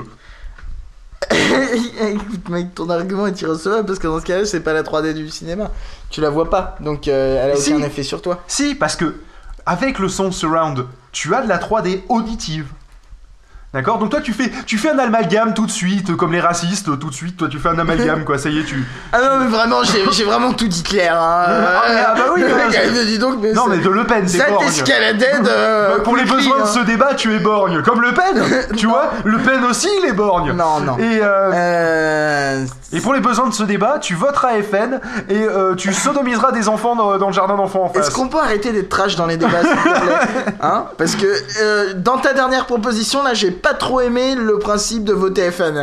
Écoute mec, ton argument est irrecevable parce que dans ce cas-là, c'est pas la 3D du cinéma. Tu la vois pas, donc elle a aucun effet sur toi. Si, parce que avec le son surround, tu as de la 3D auditive. D'accord, donc toi tu fais un amalgame tout de suite, comme les racistes, tout de suite, toi tu fais un amalgame quoi, ça y est tu... Ah non mais vraiment, j'ai vraiment tout dit clair hein. Ah bah oui, dis donc, mais non mais de Le Pen c'est borgne. Ça t'escaladait de... Pour les besoins de ce débat, tu es borgne, comme Le Pen, tu vois, Le Pen aussi il est borgne. Non. Et pour les besoins de ce débat, tu voteras FN et tu sodomiseras des enfants dans le jardin d'enfants en face. Est-ce qu'on peut arrêter d'être trash dans les débats s'il te plaît, hein ? Parce que dans ta dernière proposition là, j'ai pas trop aimé le principe de voter FN.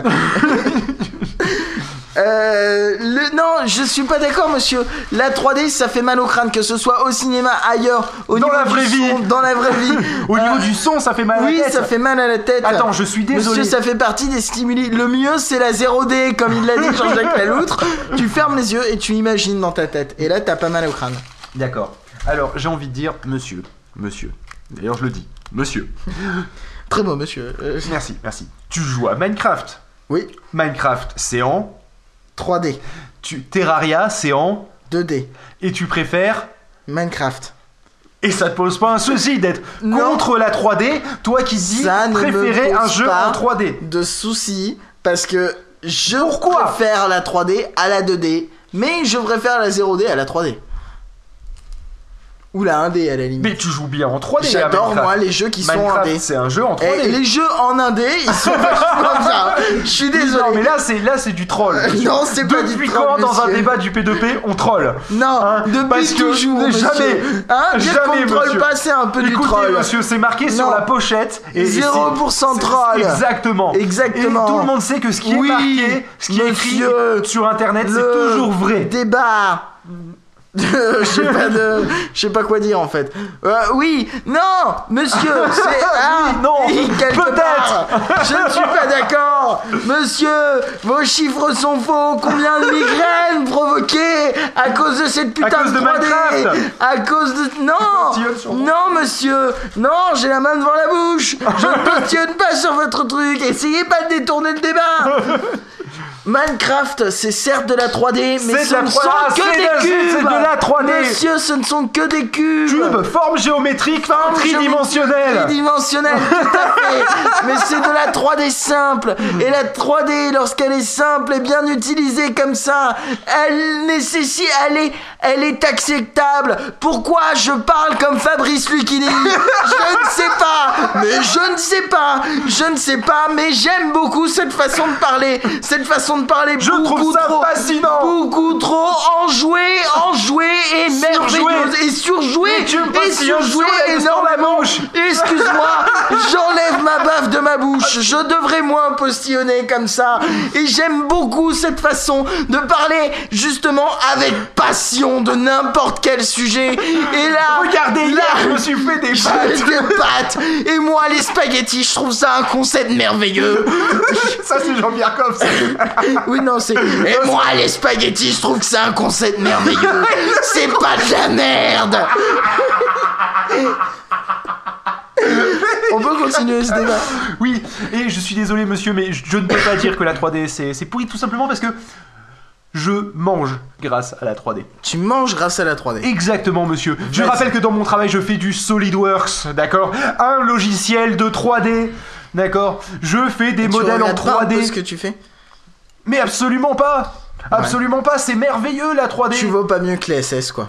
Non, je suis pas d'accord, monsieur. La 3D, ça fait mal au crâne, que ce soit au cinéma, ailleurs, dans la vraie vie. Au niveau du son, ça fait mal à la tête. Oui, ça fait mal à la tête. Attends, je suis désolé. Monsieur, ça fait partie des stimuli. Le mieux, c'est la 0D, comme il l'a dit Jean-Jacques Laloutre. Tu fermes les yeux et tu imagines dans ta tête. Et là, t'as pas mal au crâne. D'accord. Alors, j'ai envie de dire, monsieur. D'ailleurs, je le dis, monsieur. Très beau, monsieur. Merci. Tu joues à Minecraft. Oui. Minecraft, c'est en 3D. Terraria, c'est en 2D. Et tu préfères Minecraft. Et ça te pose pas un souci d'être contre la 3D, toi qui dis préférer un jeu en 3D. De souci, parce que je préfère la 3D à la 2D, mais je préfère la 0D à la 3D. Ou la 1D à la limite. Mais tu joues bien en 3D. J'adore moi les jeux qui sont en 1D. C'est un jeu en 3D. Et les jeux en 1D, ils sont vachement bien. Je suis désolé. Non mais là c'est du troll. Non, c'est pas du troll. Depuis quand dans un débat du P2P on troll ? Non, depuis toujours. Jamais. Dire qu'on ne troll pas, c'est un peu du troll. Écoutez monsieur, c'est marqué sur la pochette. Et 0% troll. Exactement. Et tout le monde sait que ce qui est marqué, ce qui est écrit sur internet, c'est toujours vrai. Débat. Je sais pas quoi dire en fait. Oui, non, monsieur, c'est oui, non, peut-être. Je ne suis pas d'accord, monsieur. Vos chiffres sont faux. Combien de migraines provoquées à cause de cette putain de 3D ? À cause de non, monsieur, non, j'ai la main devant la bouche. Je ne questionne pas sur votre truc. Essayez pas de détourner le débat. Minecraft, c'est certes de la 3D, mais ce ne sont que des cubes. C'est de la 3D. Monsieur, ce ne sont que des cubes. Forme géométrique, tridimensionnelle. Tridimensionnelle, tout à fait. Mais c'est de la 3D simple. Et la 3D, lorsqu'elle est simple et bien utilisée comme ça, elle est acceptable. Pourquoi je parle comme Fabrice Lucchini ? Je ne sais pas, mais j'aime beaucoup cette façon de parler. Cette façon de parler beaucoup trop fascinant, beaucoup trop enjouée et merveilleuse et surjouée énormément. Excuse-moi, j'enlève ma baffe de ma bouche. Je devrais moins postillonner comme ça. Et j'aime beaucoup cette façon de parler justement avec passion de n'importe quel sujet. Et là, regardez, je me suis fait des pâtes. Et moi, les spaghettis, je trouve ça un concept merveilleux. Ça, c'est Jean-Pierre Coff. Oui, non, c'est... Et moi, les spaghettis, je trouve que c'est un concept merveilleux. C'est pas de la merde. On peut continuer ce débat. Oui, et je suis désolé monsieur, mais je ne peux pas dire que la 3D c'est pourri tout simplement parce que je mange grâce à la 3D. Tu manges grâce à la 3D. Exactement monsieur. Je rappelle que dans mon travail je fais du SolidWorks, d'accord ? Un logiciel de 3D, d'accord ? Je fais des modèles en 3D. Tu regardes pas un peu ce que tu fais ? Mais absolument pas. Absolument pas, c'est merveilleux la 3D. Tu vaux pas mieux que les SS quoi.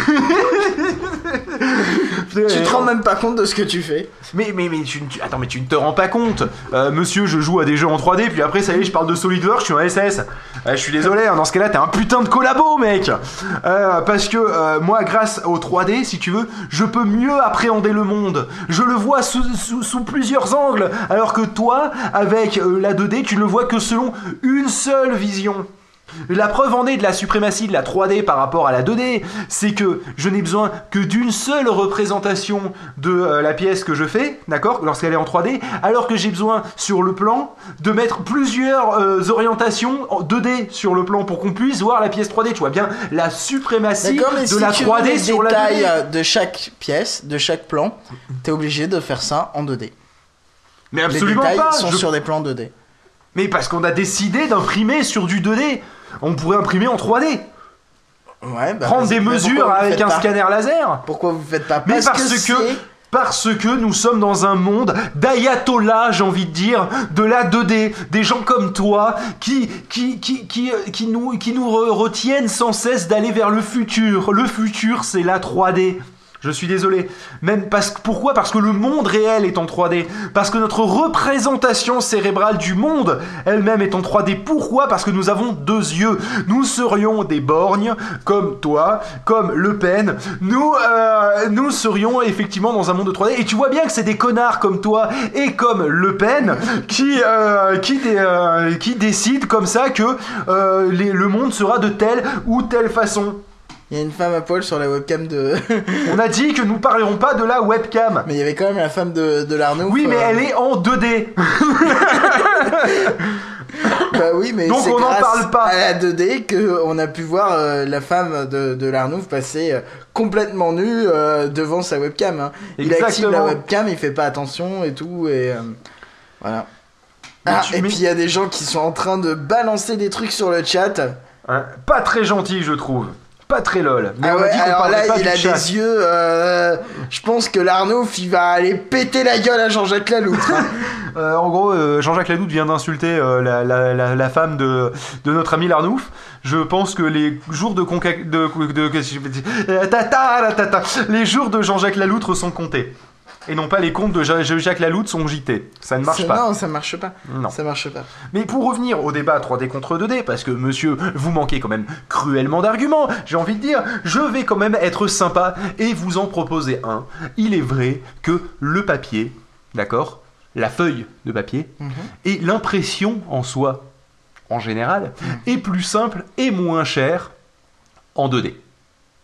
Tu te rends même pas compte de ce que tu fais. Mais attends, mais tu ne te rends pas compte. Monsieur, je joue à des jeux en 3D, puis après ça y est, je parle de SolidWorks, je suis en SS. Je suis désolé, hein, dans ce cas-là, t'es un putain de collabo, mec. Parce que moi, grâce au 3D, si tu veux, je peux mieux appréhender le monde. Je le vois sous plusieurs angles, alors que toi, avec la 2D, tu ne le vois que selon une seule vision. La preuve en est de la suprématie de la 3D par rapport à la 2D, c'est que je n'ai besoin que d'une seule représentation de la pièce que je fais, d'accord, lorsqu'elle est en 3D, alors que j'ai besoin sur le plan de mettre plusieurs orientations en 2D sur le plan pour qu'on puisse voir la pièce 3D. Tu vois bien la suprématie de la 3D sur la 2D. Les détails de chaque pièce, de chaque plan, t'es obligé de faire ça en 2D. Mais absolument pas. Les détails pas. sont sur des plans 2D. Mais parce qu'on a décidé d'imprimer sur du 2D. On pourrait imprimer en 3D. Ouais, prendre des mesures avec un scanner laser. Pourquoi vous faites pas ? Mais parce que nous sommes dans un monde d'ayatollahs, j'ai envie de dire, de la 2D, des gens comme toi qui nous retiennent sans cesse d'aller vers le futur. Le futur, c'est la 3D. Je suis désolé. Pourquoi ? Parce que le monde réel est en 3D. Parce que notre représentation cérébrale du monde elle-même est en 3D. Pourquoi ? Parce que nous avons deux yeux. Nous serions des borgnes, comme toi, comme Le Pen. Nous serions effectivement dans un monde de 3D. Et tu vois bien que c'est des connards comme toi et comme Le Pen qui décident comme ça que le monde sera de telle ou telle façon. Il y a une femme à poil sur la webcam de... On a dit que nous parlerons pas de la webcam. Mais il y avait quand même la femme de l'Arnouf. Oui, mais elle est en 2D. Bah oui, mais donc c'est on n'en parle pas. À la 2D qu'on a pu voir la femme de l'Arnouf passer complètement nue devant sa webcam. Hein. Il active la webcam, il fait pas attention et tout. Et voilà. Et puis il y a des gens qui sont en train de balancer des trucs sur le chat. Pas très gentil, je trouve. Pas très lol. Mais on a dit qu'on alors là, pas il a chat. des yeux. Je pense que l'Arnouf, il va aller péter la gueule à Jean-Jacques Laloutre. Hein. En gros, Jean-Jacques Laloutre vient d'insulter la femme de notre ami l'Arnouf. Je pense que les jours les jours de Jean-Jacques Laloutre sont comptés. Et non pas les comptes de Jacques Laloutre sont JT. Ça ne marche pas. Non, ça marche pas. Non. Ça marche pas. Mais pour revenir au débat 3D contre 2D, parce que monsieur, vous manquez quand même cruellement d'arguments, j'ai envie de dire, je vais quand même être sympa et vous en proposer un. Il est vrai que le papier, d'accord, la feuille de papier, et l'impression en soi, en général, est plus simple et moins cher en 2D. D'accord ?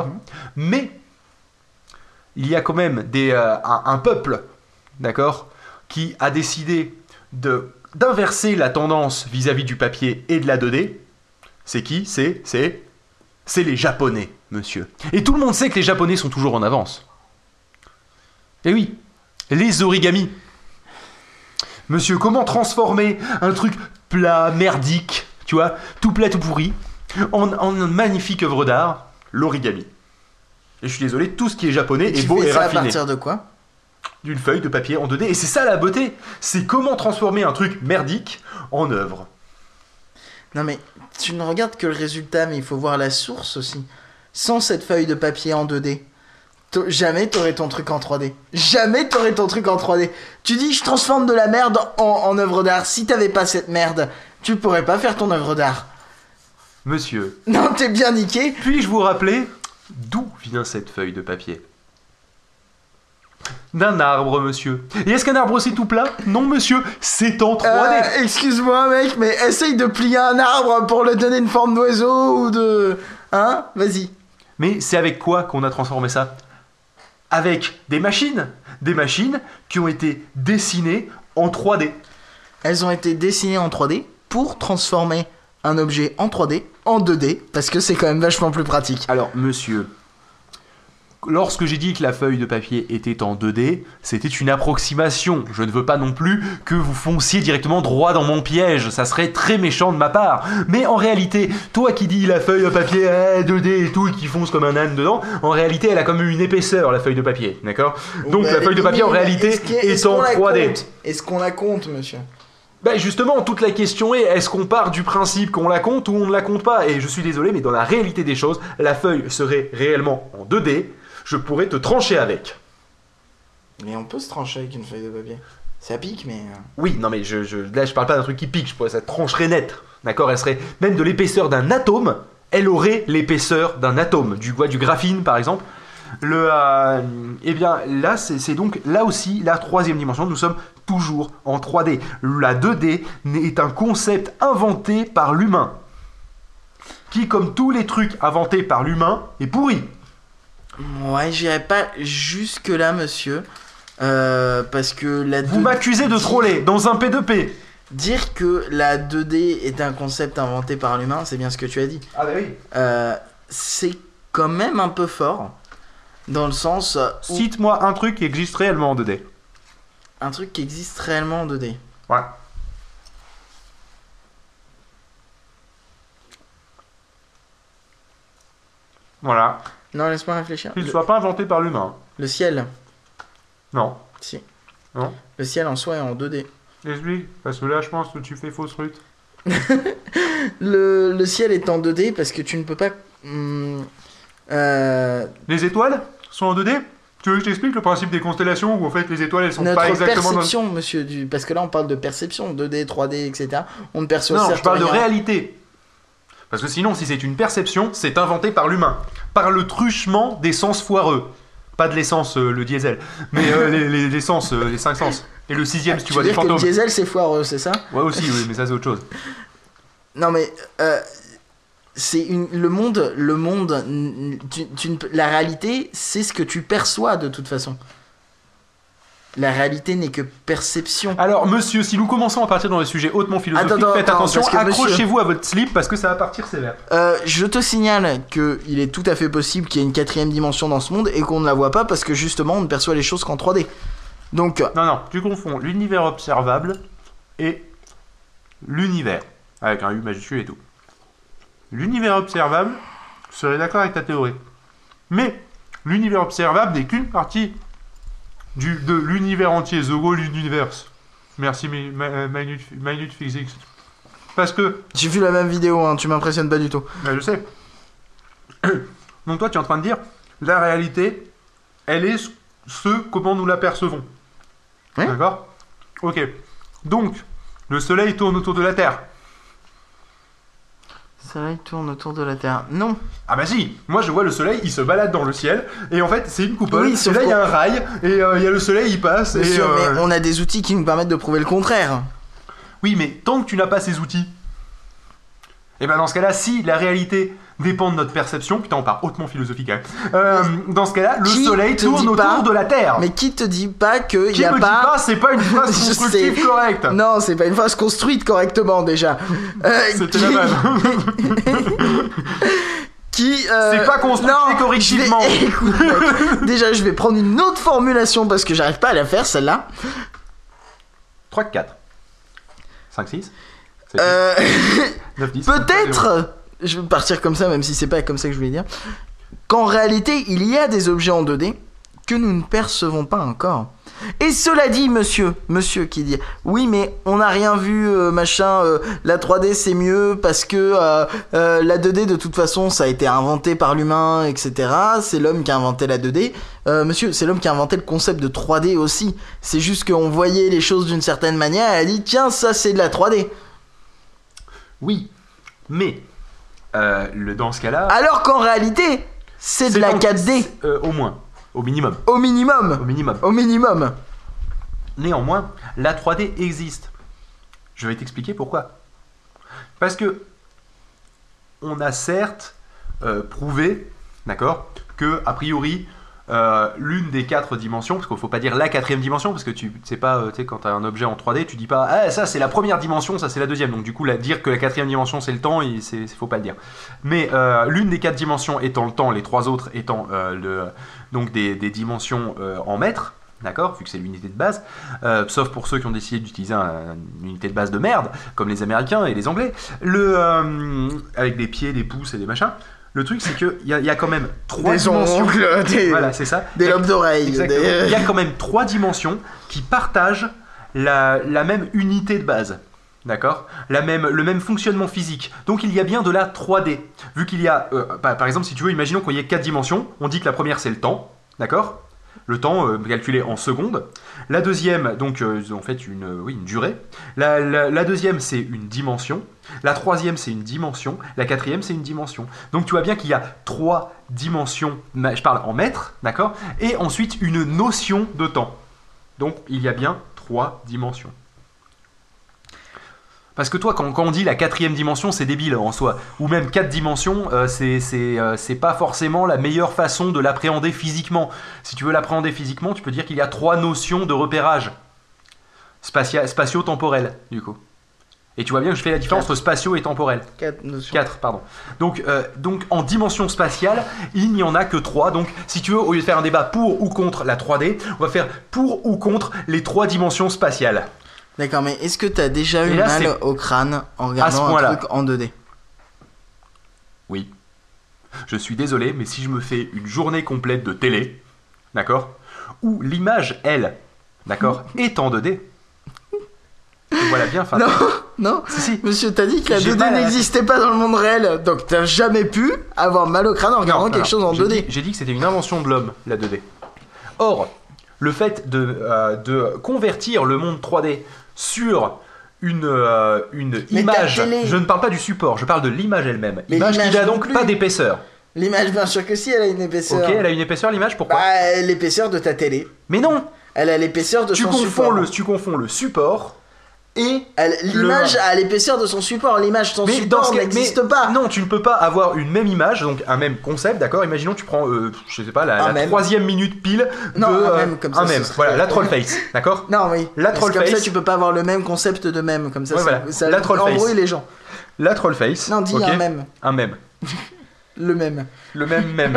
Mais il y a quand même un peuple, d'accord, qui a décidé d'inverser la tendance vis-à-vis du papier et de la 2D. C'est qui ? C'est les Japonais, monsieur. Et tout le monde sait que les Japonais sont toujours en avance. Et oui, les origamis. Monsieur, comment transformer un truc plat, merdique, tu vois, tout plat, tout pourri, en une magnifique œuvre d'art, l'origami. Et je suis désolé, tout ce qui est japonais est beau et raffiné. Tu fais ça à partir de quoi ? D'une feuille de papier en 2D. Et c'est ça la beauté. C'est comment transformer un truc merdique en œuvre. Non mais, tu ne regardes que le résultat, mais il faut voir la source aussi. Sans cette feuille de papier en 2D, jamais t'aurais ton truc en 3D. Jamais t'aurais ton truc en 3D. Tu dis, je transforme de la merde en œuvre d'art. Si t'avais pas cette merde, tu pourrais pas faire ton œuvre d'art. Monsieur. Non, t'es bien niqué. Puis-je vous rappeler d'où vient cette feuille de papier ? D'un arbre, monsieur. Et est-ce qu'un arbre c'est tout plat ? Non, monsieur, c'est en 3D. Excuse-moi, mec, mais essaye de plier un arbre pour lui donner une forme d'oiseau ou de... Hein ? Vas-y. Mais c'est avec quoi qu'on a transformé ça ? Avec des machines qui ont été dessinées en 3D. Elles ont été dessinées en 3D pour transformer un objet en 3D en 2D, parce que c'est quand même vachement plus pratique. Alors, monsieur, lorsque j'ai dit que la feuille de papier était en 2D, c'était une approximation. Je ne veux pas non plus que vous fonciez directement droit dans mon piège, ça serait très méchant de ma part. Mais en réalité, toi qui dis la feuille de papier 2D et tout, et qui fonce comme un âne dedans, en réalité elle a comme une épaisseur, la feuille de papier, d'accord? Donc la feuille de papier en réalité est en 3D. Est-ce qu'on la compte, monsieur? Ben justement, toute la question est qu'on part du principe qu'on la compte ou on ne la compte pas? Et je suis désolé, mais dans la réalité des choses, la feuille serait réellement en 2D, je pourrais te trancher avec. Mais on peut se trancher avec une feuille de papier. Ça pique, mais... Oui, non mais là je parle pas d'un truc qui pique, ça trancherait net, d'accord? Elle serait même de l'épaisseur d'un atome, elle aurait l'épaisseur d'un atome, du graphine par exemple. Eh bien là, c'est donc là aussi la troisième dimension, nous sommes toujours en 3D. La 2D est un concept inventé par l'humain, qui comme tous les trucs inventés par l'humain est pourri. Ouais, j'irai pas jusque là, monsieur, parce que la 2D... Vous m'accusez de troller dans un P2P. Dire que la 2D est un concept inventé par l'humain, c'est bien ce que tu as dit. Ah bah oui. C'est quand même un peu fort. Dans le sens où... Cite-moi un truc qui existe réellement en 2D. Un truc qui existe réellement en 2D. Ouais. Voilà. Non, laisse-moi réfléchir. Qu'il ne soit pas inventé par l'humain. Le ciel. Non. Si. Non. Le ciel en soi est en 2D. Explique, parce que là je pense que tu fais fausse route. Le ciel est en 2D parce que tu ne peux pas... Les étoiles sont en 2D? Tu veux que je t'explique le principe des constellations où en fait les étoiles elles sont pas exactement notre perception, monsieur, parce que là on parle de perception, 2D, 3D, etc. On ne perçoit non, certes je parle de rien. Réalité. Parce que sinon, si c'est une perception, c'est inventé par l'humain. Par le truchement des sens foireux. Pas de l'essence, le diesel, mais les sens, les 5 sens. Et le 6ème, si tu vois des fantômes. Le diesel c'est foireux, c'est ça? Ouais, aussi, oui, mais ça c'est autre chose. Non, mais... c'est le monde, la réalité, c'est ce que tu perçois de toute façon. La réalité n'est que perception. Alors, monsieur, si nous commençons à partir dans les sujets hautement philosophiques, faites attention, accrochez-vous à votre slip parce que ça va partir sévère. Je te signale qu'il est tout à fait possible qu'il y ait une 4ème dimension dans ce monde et qu'on ne la voit pas parce que justement on ne perçoit les choses qu'en 3D. Donc... Non, tu confonds l'univers observable et l'univers, avec un U majuscule et tout. L'univers observable serait d'accord avec ta théorie. Mais l'univers observable n'est qu'une partie de l'univers entier, the whole universe. Merci, minute physics. Parce que... J'ai vu la même vidéo, hein, tu m'impressionnes pas du tout. Je sais. Donc toi, tu es en train de dire, la réalité, elle est comment nous la percevons. Oui. D'accord? Ok. Donc, le soleil tourne autour de la Terre. Le soleil tourne autour de la Terre. Non. Ah bah si, moi je vois le soleil, il se balade dans le ciel, et en fait c'est une coupole, oui, et là il y a un rail, et il y a le soleil, il passe, Monsieur, et... mais on a des outils qui nous permettent de prouver le contraire. Oui, mais tant que tu n'as pas ces outils, et ben dans ce cas-là, si la réalité dépend de notre perception, putain on part hautement philosophique quand même, dans ce cas-là, le soleil tourne autour de la Terre. Mais qui te dit pas que il y a pas... Qui me dit pas, c'est pas une phrase constructive correcte. Non, c'est pas une phrase construite correctement déjà. C'était la même. C'est pas construit correctement. Écoute, mec, déjà je vais prendre une autre formulation parce que j'arrive pas à la faire celle-là. 3, 4. 5, 6. 9, 10. Peut-être, je vais partir comme ça même si c'est pas comme ça que je voulais dire, qu'en réalité il y a des objets en 2D que nous ne percevons pas encore. Et cela dit, monsieur qui dit oui mais on n'a rien vu, la 3D c'est mieux parce que la 2D de toute façon ça a été inventé par l'humain, etc. C'est l'homme qui a inventé la 2D. Monsieur, c'est l'homme qui a inventé le concept de 3D aussi. C'est juste qu'on voyait les choses d'une certaine manière et elle a dit tiens ça c'est de la 3D. Oui, mais dans ce cas-là... Alors qu'en réalité c'est de la 4D. Au moins. Au minimum. Au minimum. Au minimum. Au minimum. Néanmoins, la 3D existe. Je vais t'expliquer pourquoi. Parce que on a certes prouvé, d'accord, que a priori l'une des 4 dimensions, parce qu'il faut pas dire la 4e dimension, parce que tu sais pas, tu sais, quand tu as un objet en 3D, tu dis pas ah ça c'est la première dimension, ça c'est la deuxième, donc du coup dire que la 4e dimension c'est le temps, faut pas le dire. Mais l'une des 4 dimensions étant le temps, les 3 autres étant donc des dimensions en mètres. D'accord, vu que c'est l'unité de base, sauf pour ceux qui ont décidé d'utiliser une unité de base de merde, comme les Américains et les Anglais, avec des pieds, des pouces et des machins. Le truc, c'est qu'il y a quand même 3 dimensions. Voilà, c'est ça. Des lobes d'oreilles. Il y a quand même 3 dimensions qui partagent la même unité de base. D'accord ? Le même fonctionnement physique. Donc il y a bien de la 3D. Vu qu'il y a, par exemple, si tu veux, imaginons qu'il y ait 4 dimensions. On dit que la première, c'est le temps. D'accord ? Le temps calculé en secondes. La deuxième, donc en fait une durée. La deuxième, c'est une dimension. La troisième, c'est une dimension. La quatrième, c'est une dimension. Donc tu vois bien qu'il y a 3 dimensions, je parle en mètres, d'accord ? Et ensuite une notion de temps. Donc il y a bien 3 dimensions. Parce que toi, quand on dit la 4e dimension, c'est débile en soi. Ou même 4 dimensions, c'est pas forcément la meilleure façon de l'appréhender physiquement. Si tu veux l'appréhender physiquement, tu peux dire qu'il y a 3 notions de repérage. Spatio-temporel, du coup. Et tu vois bien que je fais la différence entre spatio et temporel. 4 notions. 4, pardon. Donc en dimension spatiale, il n'y en a que 3. Donc si tu veux, au lieu de faire un débat pour ou contre la 3D, on va faire pour ou contre les 3 dimensions spatiales. D'accord, mais est-ce que t'as déjà eu mal au crâne en regardant un truc en 2D ? Oui. Je suis désolé, mais si je me fais une journée complète de télé, d'accord, où l'image, elle, d'accord, est en 2D, voilà bien. Non, si. Monsieur, t'as dit que la 2D n'existait pas dans le monde réel, donc t'as jamais pu avoir mal au crâne en regardant quelque chose en 2D. J'ai dit que c'était une invention de l'homme, la 2D. Or, le fait de convertir le monde 3D sur une image, je ne parle pas du support, je parle de l'image elle-même. Image qui n'a donc pas d'épaisseur. L'image, bien sûr que si, elle a une épaisseur. Ok, elle a une épaisseur, l'image, pourquoi ? L'épaisseur de ta télé. Mais non ! Elle a l'épaisseur de son support. Tu confonds le support et... L'image a l'épaisseur de son support, l'image de son support n'existe pas. Non, tu ne peux pas avoir une même image, donc un même concept, d'accord ? Imaginons tu prends, je sais pas, la 3e minute pile de... un même, comme ça. Un même, voilà, la troll face, d'accord ? Non, oui. La troll face. Comme ça, tu peux pas avoir le même concept de même, comme ça, ça la troll face. embrouille les gens. La troll face. Non, dis un même. Un même. Le même. Le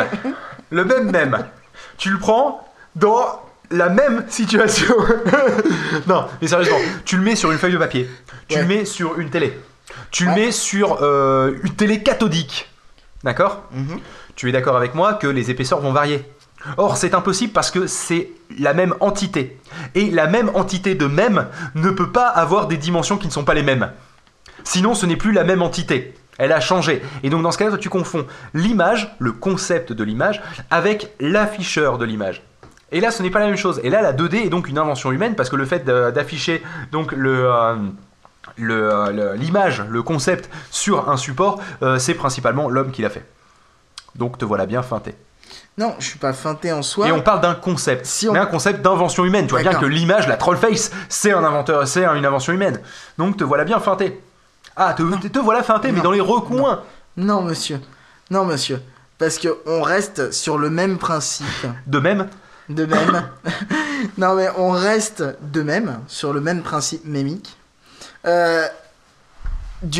même. Tu le prends dans la même situation. Non, mais sérieusement, tu le mets sur une feuille de papier. Tu le mets sur une télé. Tu le mets sur une télé cathodique. D'accord ? Tu es d'accord avec moi que les épaisseurs vont varier. Or, c'est impossible parce que c'est la même entité. Et la même entité de même ne peut pas avoir des dimensions qui ne sont pas les mêmes. Sinon, ce n'est plus la même entité. Elle a changé. Et donc, dans ce cas-là, toi, tu confonds l'image, le concept de l'image, avec l'afficheur de l'image. Et là, ce n'est pas la même chose. Et là, la 2D est donc une invention humaine parce que le fait d'afficher donc l'image, le concept sur un support, c'est principalement l'homme qui l'a fait. Donc, te voilà bien feinté. Non, je suis pas feinté en soi. Et on parle d'un concept, mais un concept d'invention humaine. Tu vois bien que l'image, la trollface, c'est une invention humaine. Donc, te voilà bien feinté. Ah, te voilà feinté, mais dans les recoins. Non, monsieur. Parce qu'on reste sur le même principe. De même. Non, mais on reste de même sur le même principe mémique. Tu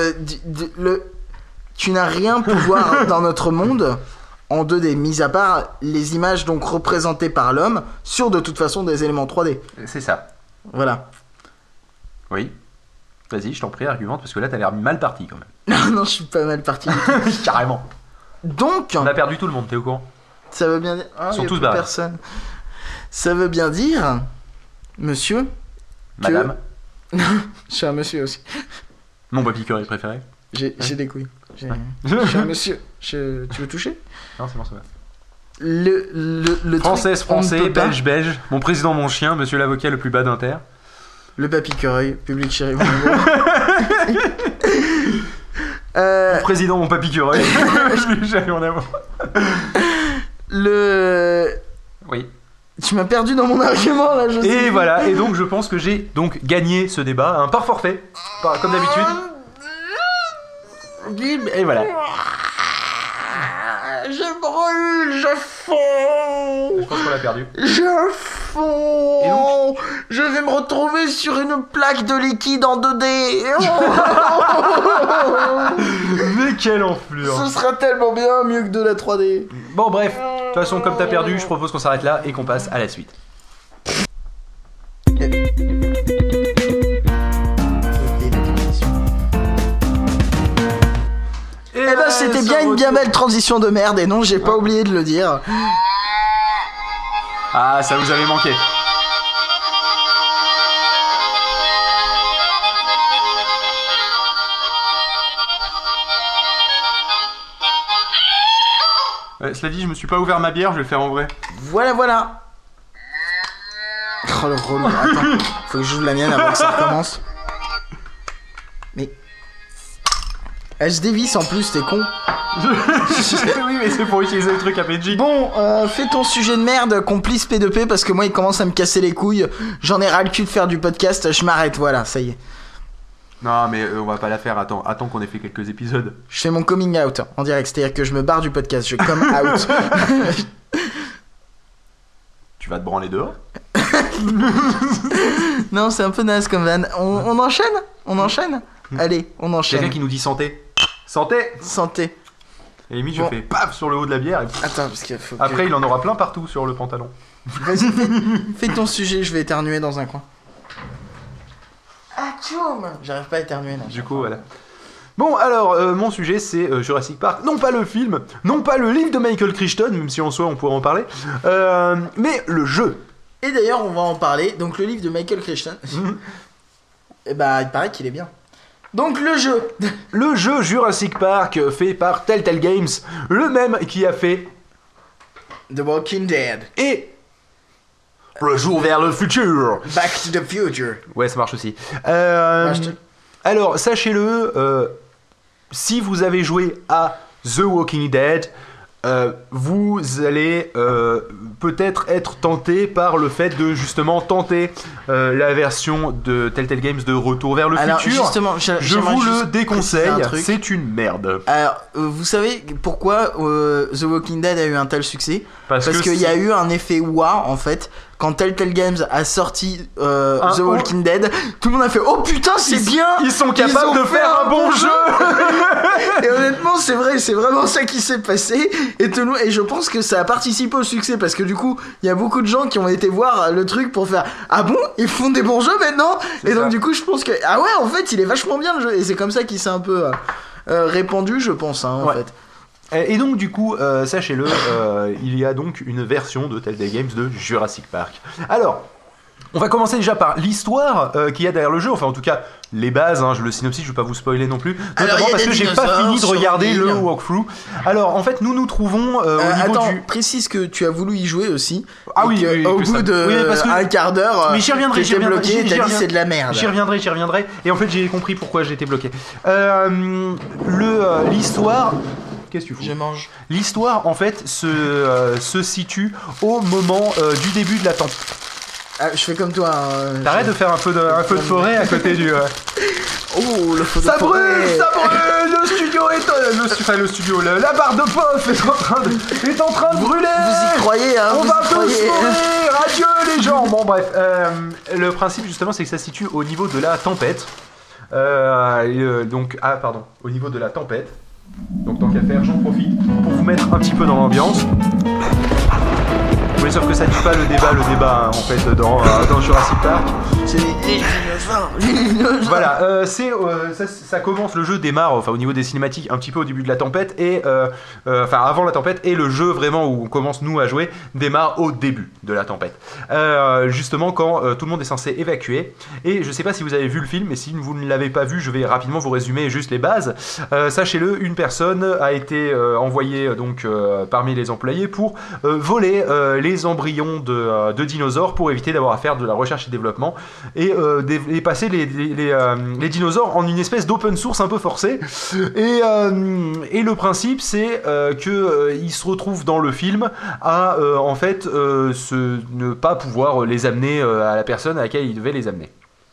n'as rien pu voir dans notre monde en 2D, mis à part les images donc représentées par l'homme sur de toute façon des éléments 3D. C'est ça. Voilà. Oui. Vas-y, je t'en prie, argumente, parce que là, t'as l'air mal parti quand même. Non, je suis pas mal parti. Carrément. Donc... On a perdu tout le monde, t'es au courant ? Ça veut bien dire... Ils sont tous barrés. Personne. Ça veut bien dire, monsieur... Madame. Je suis un monsieur aussi. Mon papy curry préféré. J'ai des couilles. Je suis un monsieur. Tu veux toucher ? Non, c'est bon, ça va. Le Française, français, belge, belge. Mon président, mon chien, monsieur l'avocat le plus bas d'Inter. Le papy curry, public chéri. Mon président, mon papy curry. J'ai mon amour. Oui. Tu m'as perdu dans mon argument là, je sais. Et voilà, et donc je pense que j'ai donc gagné ce débat, par forfait, comme d'habitude. Et voilà. Je brûle, je fonds. Je pense qu'on l'a perdu. Je fonds. Et donc je vais me retrouver sur une plaque de liquide en 2D. Mais quelle enflure. Ce sera tellement bien, mieux que de la 3D. Bon bref, de toute façon comme t'as perdu, je propose qu'on s'arrête là et qu'on passe à la suite. Eh ben c'était bien une bien belle transition de merde et non j'ai pas oublié de le dire. Ah ça vous avait manqué. Cela dit je me suis pas ouvert ma bière, je vais le faire en vrai. Voilà. Oh le relou, attends, faut que j'ouvre la mienne avant que ça recommence. Mais... Elle se dévisse en plus, t'es con. Oui mais c'est pour utiliser le truc à PNJ. Bon, fais ton sujet de merde, complice P2P, parce que moi il commence à me casser les couilles. J'en ai ras le cul de faire du podcast, je m'arrête, voilà, ça y est. Non mais on va pas la faire, attends qu'on ait fait quelques épisodes. Je fais mon coming out en direct, c'est-à-dire que je me barre du podcast, je come out. Tu vas te branler dehors? Non, c'est un peu naze comme van. On enchaîne? Allez, on enchaîne. Quelqu'un qui nous dit santé. Santé. Et limite je fais paf sur le haut de la bière et... Attends, parce qu'il faut que... Après il en aura plein partout sur le pantalon. Vas-y, fais ton sujet, je vais éternuer dans un coin. Ah, tchoum! J'arrive pas à éternuer là. Du coup, voilà. Bon, alors, mon sujet, c'est Jurassic Park. Non pas le film, non pas le livre de Michael Crichton, même si en soi, on pourrait en parler, mais le jeu. Et d'ailleurs, on va en parler. Donc, le livre de Michael Crichton, et bah, il paraît qu'il est bien. Donc, le jeu. Le jeu Jurassic Park, fait par Telltale Games, le même qui a fait... The Walking Dead. Et... Retour vers le futur. Back to the Future. Ouais, ça marche aussi. Alors, sachez-le, si vous avez joué à The Walking Dead, vous allez peut-être être tenté par le fait de justement tenter la version de Telltale Games de Retour vers le futur. Justement, je vous le déconseille, c'est une merde. Alors, vous savez pourquoi The Walking Dead a eu un tel succès? Parce qu'il y a eu un effet wow en fait. Quand Telltale Games a sorti The Walking Dead, tout le monde a fait oh putain c'est bien. Ils sont capables de faire un bon jeu. Et honnêtement c'est vrai, c'est vraiment ça qui s'est passé. Et je pense que ça a participé au succès parce que du coup il y a beaucoup de gens qui ont été voir le truc pour faire ah bon ils font des bons jeux maintenant. Et donc du coup je pense que ah ouais en fait il est vachement bien le jeu. Et c'est comme ça qu'il s'est un peu répandu je pense en fait. Et donc du coup, sachez-le, il y a donc une version de Telltale Games de Jurassic Park. Alors, on va commencer déjà par l'histoire qu'il y a derrière le jeu, enfin en tout cas les bases, le synopsis, je vais pas vous spoiler non plus, notamment parce que j'ai pas fini de regarder le walkthrough. Alors en fait nous trouvons au niveau du... précise que tu as voulu y jouer aussi. Ah oui, au bout de un quart d'heure, mais j'y reviendrai, bloqué, t'as dit c'est de la merde. J'y reviendrai, et en fait j'ai compris pourquoi j'étais bloqué. L'histoire... Qu'est-ce que tu fous ? Je mange. L'histoire, en fait, se situe au moment du début de la tempête. Ah, je fais comme toi. T'arrêtes de faire un peu de forêt à côté du... Oh, le feu de ça forêt. Ça brûle. Le studio est... le studio, la barre de pof est en train de brûler. Vous y croyez, hein ? On va tous mourir. Adieu, les gens. Bon, bref. Le principe, justement, c'est que ça se situe au niveau de la tempête. Au niveau de la tempête. Donc tant qu'à faire, j'en profite pour vous mettre un petit peu dans l'ambiance. Oui, sauf que ça tue pas le débat en fait dans Jurassic Park. C'est les dinosaures. Voilà, ça commence, le jeu démarre, enfin au niveau des cinématiques, un petit peu au début de la tempête et avant la tempête, et le jeu vraiment où on commence nous à jouer démarre au début de la tempête. Justement quand tout le monde est censé évacuer. Et je sais pas si vous avez vu le film, mais si vous ne l'avez pas vu, je vais rapidement vous résumer juste les bases. Sachez-le, une personne a été envoyée parmi les employés pour voler les embryons de dinosaures pour éviter d'avoir à faire de la recherche et développement et passer les dinosaures en une espèce d'open source un peu forcée. Et le principe c'est qu'il se retrouve dans le film à ne pas pouvoir les amener à la personne à laquelle il devait les amener.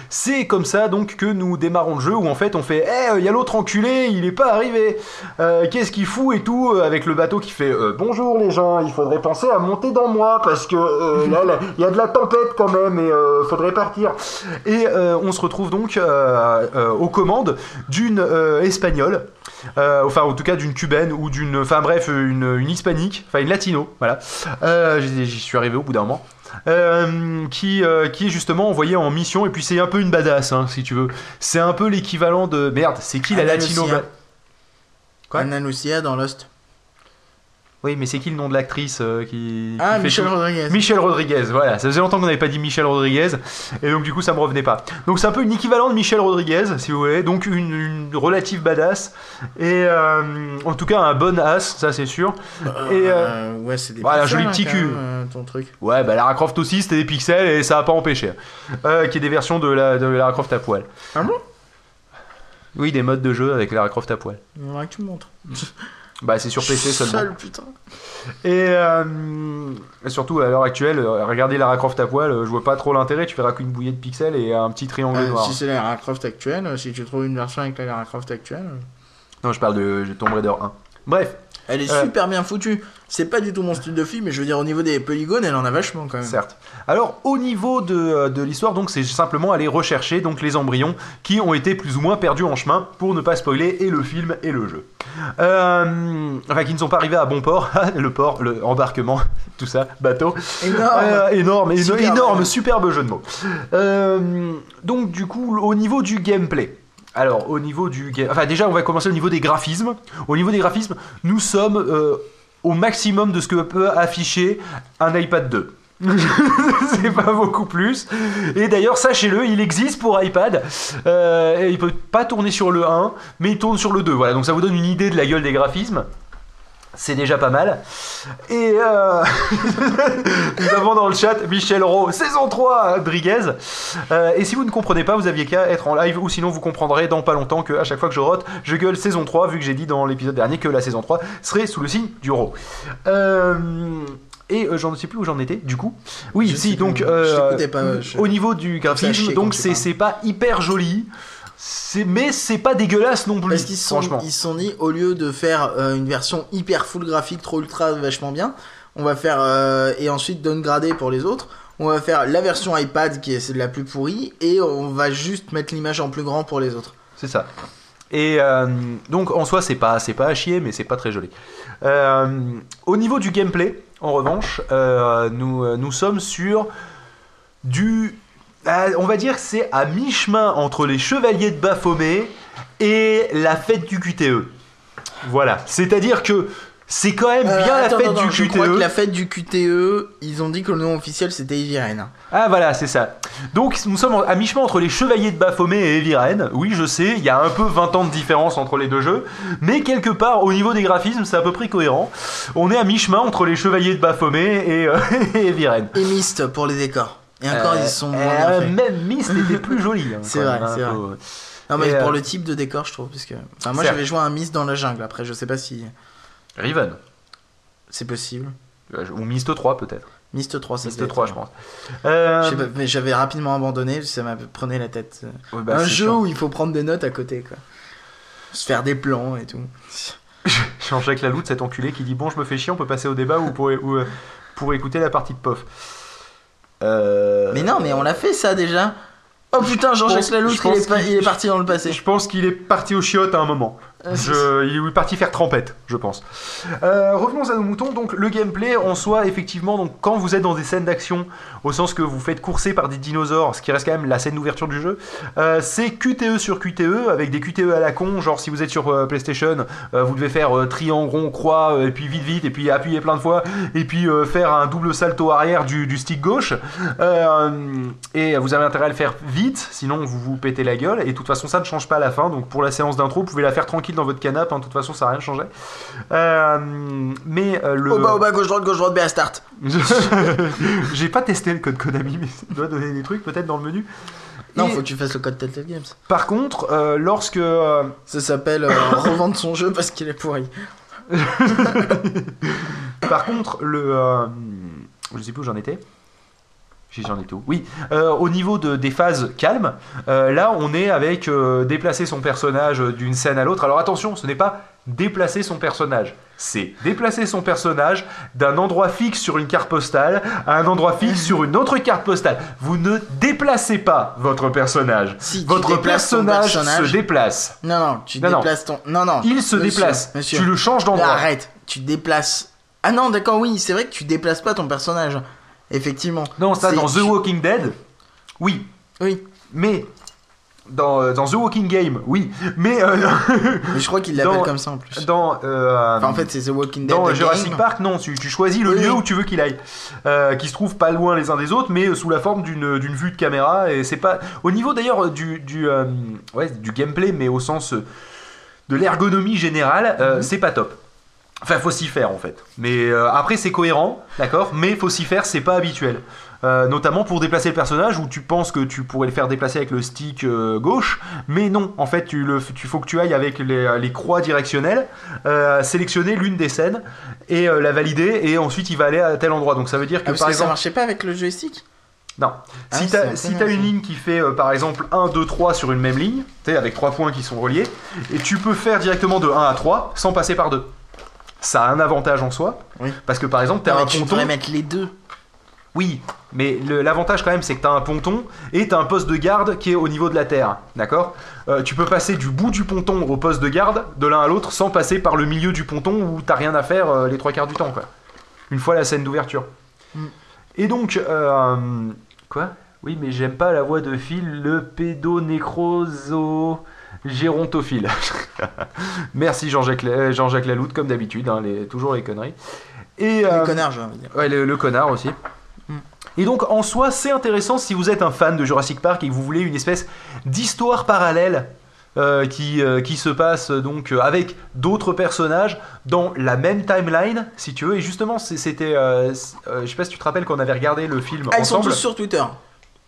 C'est comme ça donc que nous démarrons le jeu où en fait on fait il y a l'autre enculé, il est pas arrivé, qu'est-ce qu'il fout et tout, avec le bateau qui fait bonjour les gens, il faudrait penser à monter dans moi parce que là il y a de la tempête quand même et faudrait partir. Et on se retrouve donc aux commandes d'une espagnole, enfin en tout cas d'une cubaine ou d'une, enfin bref une hispanique, enfin une latino, voilà. J'y suis arrivé au bout d'un moment. Qui est justement envoyée en mission, et puis c'est un peu une badass, hein, si tu veux. C'est un peu l'équivalent de... Merde, c'est qui la latino? Quoi? Ana Lucia dans Lost. Oui, mais c'est qui le nom de l'actrice qui Michelle Rodriguez. Michelle Rodriguez, voilà. Ça faisait longtemps qu'on n'avait pas dit Michelle Rodriguez, et donc du coup ça me revenait pas. Donc c'est un peu une équivalent de Michelle Rodriguez, si vous voulez. Donc une relative badass, et en tout cas un bon as, ça c'est sûr. Ouais, c'est des voilà, joli petit cul. Ton truc. Ouais, bah Lara Croft aussi, c'était des pixels, et ça a pas empêché. Qu'il y ait des versions de Lara Croft à poil. Ah bon? Oui, des modes de jeu avec Lara Croft à poil. Ouais, que tu me montres. Bah c'est sur PC seulement. Sale putain. Et surtout à l'heure actuelle, regardez Lara Croft à poil, je vois pas trop l'intérêt, tu verras qu'une bouillée de pixels et un petit triangle noir. Si c'est la Lara Croft actuelle, si tu trouves une version avec la Lara Croft actuelle... Non, je parle de Tomb Raider 1. Bref. Elle est super bien foutue. C'est pas du tout mon style de film, mais je veux dire, au niveau des polygones, elle en a vachement quand même. Certes. Alors, au niveau de l'histoire, donc, c'est simplement aller rechercher donc, les embryons qui ont été plus ou moins perdus en chemin, pour ne pas spoiler et le film et le jeu. Enfin, qui ne sont pas arrivés à bon port. Le port, le embarquement, tout ça, bateau. Énorme, superbe jeu de mots. Donc, du coup, au niveau du gameplay. Alors, enfin, déjà, on va commencer au niveau des graphismes. Au niveau des graphismes, nous sommes au maximum de ce que peut afficher un iPad 2. C'est pas beaucoup plus. Et d'ailleurs, sachez-le, il existe pour iPad. Il peut pas tourner sur le 1, mais il tourne sur le 2. Voilà, donc ça vous donne une idée de la gueule des graphismes. C'est déjà pas mal. Et nous avons dans le chat Michel Rowe, saison 3, Rodriguez. Et si vous ne comprenez pas, vous aviez qu'à être en live, ou sinon vous comprendrez dans pas longtemps que à chaque fois que je rote, je gueule saison 3, vu que j'ai dit dans l'épisode dernier que la saison 3 serait sous le signe du Rowe. Et j'en sais plus où j'en étais, du coup. Oui, si, donc au niveau du graphisme, donc c'est pas hyper joli. Mais c'est pas dégueulasse non plus. Parce qu'ils se sont dit, au lieu de faire une version hyper full graphique, trop ultra vachement bien, on va faire et ensuite downgrader pour les autres. On va faire la version iPad qui est la plus pourrie, et on va juste mettre l'image en plus grand pour les autres. C'est ça. Et donc en soi c'est pas à chier, mais c'est pas très joli. Au niveau du gameplay, en revanche, nous sommes sur du... on va dire que c'est à mi-chemin entre les Chevaliers de Baphomet et la fête du QTE. Voilà, c'est-à-dire que c'est quand même bien la fête du QTE. Je crois que la fête du QTE, ils ont dit que le nom officiel c'était Eviren. Ah voilà, c'est ça. Donc nous sommes à mi-chemin entre les Chevaliers de Baphomet et Eviren. Oui, je sais, il y a un peu 20 ans de différence entre les deux jeux, mais quelque part au niveau des graphismes, c'est à peu près cohérent. On est à mi-chemin entre les Chevaliers de Baphomet et Eviren. Et Myst pour les décors. Et encore, ils sont moins bien faits. Même Myst était plus joli. Hein, c'est vrai, c'est vrai. Non, mais pour le type de décor, je trouve. Parce que... Enfin, moi, j'avais joué à un Myst dans la jungle. Après, je sais pas si. Riven. C'est possible. Ou Myst 3, peut-être. Myst 3, c'est Myst 3, je pense. Je sais pas, mais j'avais rapidement abandonné. Ça m'a prenait la tête. Ouais, bah, un jeu chiant. Où il faut prendre des notes à côté, quoi. Se faire des plans et tout. J'échange avec la loutre, cet enculé qui dit bon, je me fais chier, on peut passer au débat ou pour écouter la partie de POF. Mais non, mais on l'a fait ça déjà. Oh putain, Jean-Jacques Laloutre, il est parti dans le passé. Je pense qu'il est parti au chiottes à un moment. Il est parti faire trempette, je pense. Revenons à nos moutons. Donc le gameplay en soi, effectivement, donc quand vous êtes dans des scènes d'action, au sens que vous faites courser par des dinosaures, ce qui reste quand même la scène d'ouverture du jeu, c'est QTE sur QTE avec des QTE à la con. Genre si vous êtes sur PlayStation, vous devez faire triangle, rond, croix, et puis vite, et puis appuyer plein de fois, et puis faire un double salto arrière du stick gauche. Et vous avez intérêt à le faire vite, sinon vous vous pétez la gueule. Et de toute façon, ça ne change pas à la fin. Donc pour la séance d'intro, vous pouvez la faire tranquille dans votre canapé, hein, de toute façon ça n'a rien changé. Mais le... Au bas, gauche, droite, B à start. J'ai pas testé le code Konami, mais ça doit donner des trucs peut-être dans le menu. Non, faut que tu fasses le code Telltale Games. Par contre, lorsque... Ça s'appelle revendre son jeu parce qu'il est pourri. Par contre, je sais plus où j'en étais. J'en ai tout. Oui, au niveau des phases calmes, là on est avec déplacer son personnage d'une scène à l'autre. Alors attention, ce n'est pas déplacer son personnage, c'est déplacer son personnage d'un endroit fixe sur une carte postale à un endroit fixe sur une autre carte postale. Vous ne déplacez pas votre personnage. Si, votre personnage se déplace. Non, tu déplaces ton... Non, il se déplace. Monsieur. Tu le changes d'endroit. Arrête, tu déplaces... Ah non, d'accord, oui, c'est vrai que tu déplaces pas ton personnage. Effectivement. Non, ça, dans The Walking Dead, oui. Oui. Mais... Dans The Walking Game, oui, mais je crois qu'il l'appelle comme ça en plus. En fait, c'est The Walking Dead. Dans Jurassic Park, non, tu choisis le lieu où tu veux qu'il aille, qui se trouve pas loin les uns des autres, mais sous la forme d'une vue de caméra. Et c'est pas au niveau d'ailleurs du gameplay, mais au sens de l'ergonomie générale, c'est pas top. Enfin, faut s'y faire en fait. Mais après, c'est cohérent, d'accord. Mais faut s'y faire, c'est pas habituel. Notamment pour déplacer le personnage où tu penses que tu pourrais le faire déplacer avec le stick gauche, mais non, en fait, tu faut que tu ailles avec les croix directionnelles, sélectionner l'une des scènes et la valider, et ensuite il va aller à tel endroit. Donc ça veut dire que par exemple, ça marchait pas avec le joystick. Non. Si t'as une ligne qui fait par exemple 1, 2, 3 sur une même ligne, tu sais, avec 3 points qui sont reliés, et tu peux faire directement de 1 à 3 sans passer par 2. Ça a un avantage en soi, parce que par exemple, t'as un ponton. Tu devrais mettre les deux. Oui, mais l'avantage quand même, c'est que t'as un ponton et t'as un poste de garde qui est au niveau de la terre, d'accord ? Tu peux passer du bout du ponton au poste de garde, de l'un à l'autre, sans passer par le milieu du ponton où t'as rien à faire les 3 quarts du temps, quoi. Une fois la scène d'ouverture. Et donc, quoi ? Oui, mais j'aime pas la voix de Phil, le pédonécroso... gérontophile. Merci Jean-Jacques Laloute, comme d'habitude, hein, toujours les conneries. Et, les connards, j'ai envie de dire. Ouais, le connard aussi. Et donc, en soi, c'est intéressant si vous êtes un fan de Jurassic Park et que vous voulez une espèce d'histoire parallèle qui se passe donc avec d'autres personnages dans la même timeline, si tu veux. Et justement, c'était... je sais pas si tu te rappelles qu'on avait regardé le film ensemble. Ils sont tous sur Twitter. Quoi ?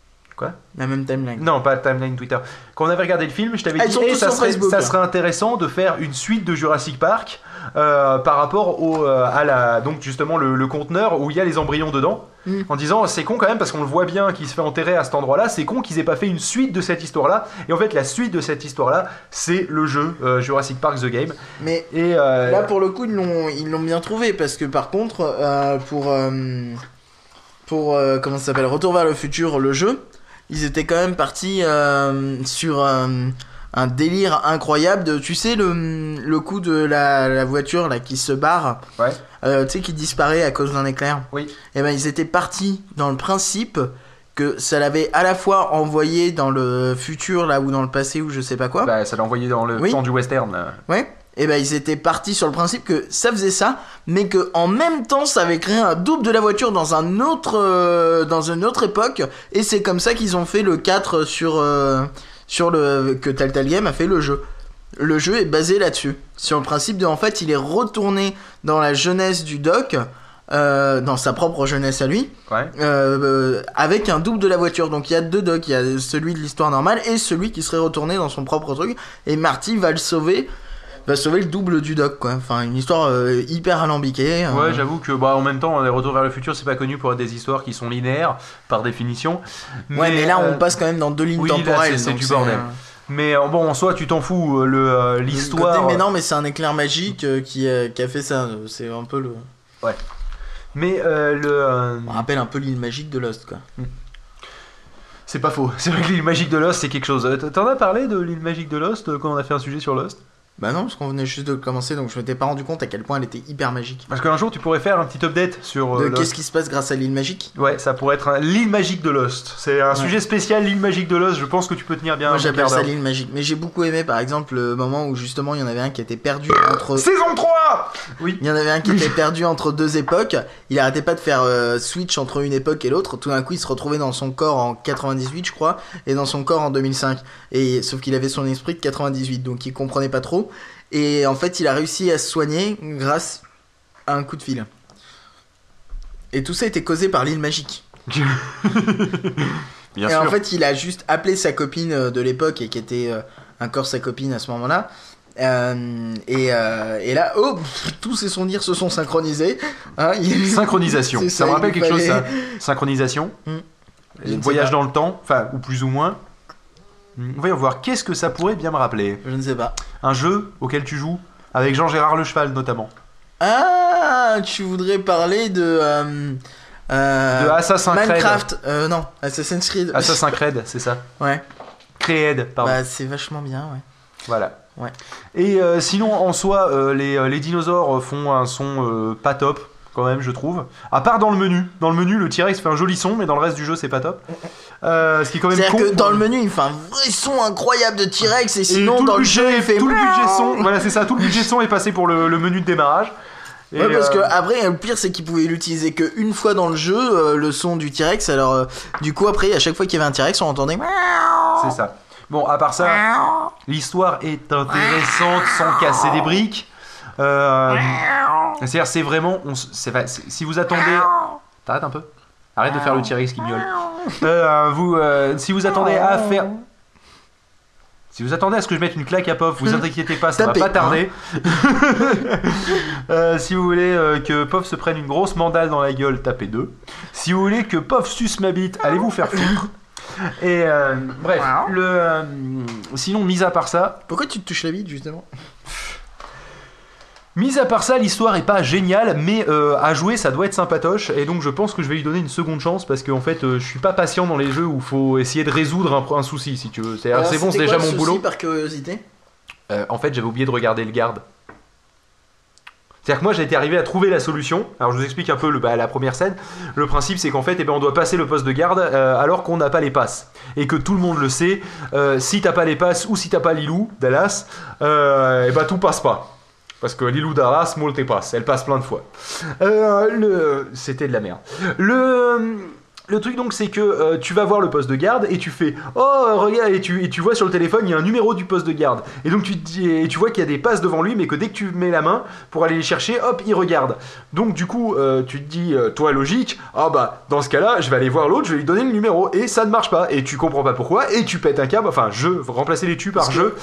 La même timeline. Non, pas la timeline Twitter. Quand on avait regardé le film, je t'avais dit ça serait intéressant de faire une suite de Jurassic Park par rapport donc justement le conteneur où il y a les embryons dedans, en disant c'est con quand même parce qu'on le voit bien qu'il se fait enterrer à cet endroit-là, c'est con qu'ils aient pas fait une suite de cette histoire-là. Et en fait, la suite de cette histoire-là, c'est le jeu Jurassic Park The Game. Mais là, pour le coup, ils l'ont bien trouvé parce que par contre, pour comment ça s'appelle, Retour vers le futur, le jeu. Ils étaient quand même partis sur un délire incroyable de, tu sais, le coup de la voiture là qui se barre, tu sais, qui disparaît à cause d'un éclair. Oui. Et ben ils étaient partis dans le principe que ça l'avait à la fois envoyé dans le futur là ou dans le passé ou je sais pas quoi. Bah ça l'a envoyé dans le temps du western. Là. Ouais. Et ben ils étaient partis sur le principe que ça faisait ça, mais que en même temps ça avait créé un double de la voiture dans une autre époque, et c'est comme ça qu'ils ont fait le 4 que Telltale Game a fait le jeu. Le jeu est basé là-dessus, sur le principe de en fait il est retourné dans la jeunesse du Doc, dans sa propre jeunesse à lui, avec un double de la voiture. Donc il y a 2 Docs, il y a celui de l'histoire normale et celui qui serait retourné dans son propre truc, et Marty va sauver le double du Doc, quoi. Enfin, une histoire hyper alambiquée. Ouais, j'avoue que en même temps, les Retours vers le futur, c'est pas connu pour être des histoires qui sont linéaires par définition. Mais là, on passe quand même dans 2 lignes temporelles. Là, c'est du bordel. Mais bon, en soi, tu t'en fous. L'histoire. Mais non, mais c'est un éclair magique qui a fait ça. C'est un peu le. Ouais. Mais on rappelle un peu l'île magique de Lost, quoi. C'est pas faux. C'est vrai que l'île magique de Lost, c'est quelque chose. T'en as parlé de l'île magique de Lost quand on a fait un sujet sur Lost ? Bah non, parce qu'on venait juste de commencer, donc je m'étais pas rendu compte à quel point elle était hyper magique. Parce qu'un jour, tu pourrais faire un petit update sur Lost. Qu'est-ce qui se passe grâce à l'île magique ? Ouais, ça pourrait être l'île magique de Lost. C'est un sujet spécial, l'île magique de Lost. Je pense que tu peux tenir bien. Moi, j'appelle ça l'île magique. Mais j'ai beaucoup aimé, par exemple, le moment où justement il y en avait un qui était perdu entre... Saison 3 ! Oui. Il y en avait un qui était perdu entre 2 époques. Il arrêtait pas de faire switch entre une époque et l'autre. Tout d'un coup, il se retrouvait dans son corps en 98, je crois, et dans son corps en 2005. Sauf qu'il avait son esprit de 98, donc il comprenait pas trop. Et en fait, il a réussi à se soigner grâce à un coup de fil. Et tout ça était causé par l'île magique. Bien et sûr. En fait, il a juste appelé sa copine de l'époque, et qui était encore sa copine à ce moment-là. Et là, tous ses souvenirs se sont synchronisés. Synchronisation. Ça me rappelle quelque chose, ça. Synchronisation. voyage dans le temps, enfin, ou plus ou moins. On va y voir. Qu'est-ce que ça pourrait bien me rappeler ? Je ne sais pas. Un jeu auquel tu joues avec Jean-Gérard Le Cheval notamment. Ah, tu voudrais parler de Assassin's Creed. Minecraft. Non, Assassin's Creed. Assassin's Creed, c'est ça. Ouais. Creed, pardon. Bah, c'est vachement bien, ouais. Voilà. Ouais. Et sinon, en soi, les dinosaures font un son pas top, quand même, je trouve. À part dans le menu. Dans le menu, le T-Rex fait un joli son, mais dans le reste du jeu, c'est pas top. Ce qui est quand même C'est-à-dire con. que dans le menu, il fait un vrai son incroyable de T-Rex, et sinon, tout dans le budget, jeu, il fait. tout le budget son. Voilà, c'est ça. Tout le budget son est passé pour le menu de démarrage. Et Ouais, parce que après, le pire, c'est qu'ils pouvaient l'utiliser qu'une fois dans le jeu, le son du T-Rex. Alors, du coup, après, à chaque fois qu'il y avait un T-Rex, on entendait. c'est ça. Bon, à part ça, l'histoire est intéressante sans casser des briques. C'est-à-dire, c'est vraiment. Si vous attendez. T'arrêtes un peu. Arrête de faire le T-Rex qui miaule. Si vous attendez à faire. Si vous attendez à ce que je mette une claque à Pof, vous inquiétez pas, ça va pas tarder. Si vous voulez que Pof se prenne une grosse mandale dans la gueule, tapez 2. Si vous voulez que Pof suce ma bite, allez vous faire foutre. Et bref, sinon, mis à part ça... Pourquoi tu te touches la bite, justement ? Mis à part ça, l'histoire est pas géniale, mais à jouer, ça doit être sympatoche. Et donc, je pense que je vais lui donner une seconde chance, parce qu'en fait, je suis pas patient dans les jeux où il faut essayer de résoudre un souci, si tu veux. C'est bon, c'est déjà mon boulot. Par curiosité ? En fait, j'avais oublié de regarder le garde. C'est-à-dire que moi, j'ai été arrivé à trouver la solution. Alors, je vous explique un peu la première scène. Le principe, c'est qu'en fait, on doit passer le poste de garde alors qu'on n'a pas les passes. Et que tout le monde le sait, si t'as pas les passes ou si t'as pas Lilou, Dallas, tout passe pas. Parce que Lilou Dallas, molte passe. Elle passe plein de fois. C'était de la merde. Le truc donc, c'est que tu vas voir le poste de garde et tu fais oh regarde, et tu vois sur le téléphone il y a un numéro du poste de garde et donc tu vois qu'il y a des passes devant lui, mais que dès que tu mets la main pour aller les chercher, hop, il regarde. Donc du coup tu te dis toi logique, dans ce cas là je vais aller voir l'autre, je vais lui donner le numéro, et ça ne marche pas et tu comprends pas pourquoi et tu pètes un câble. Enfin, remplacer les tu par jeu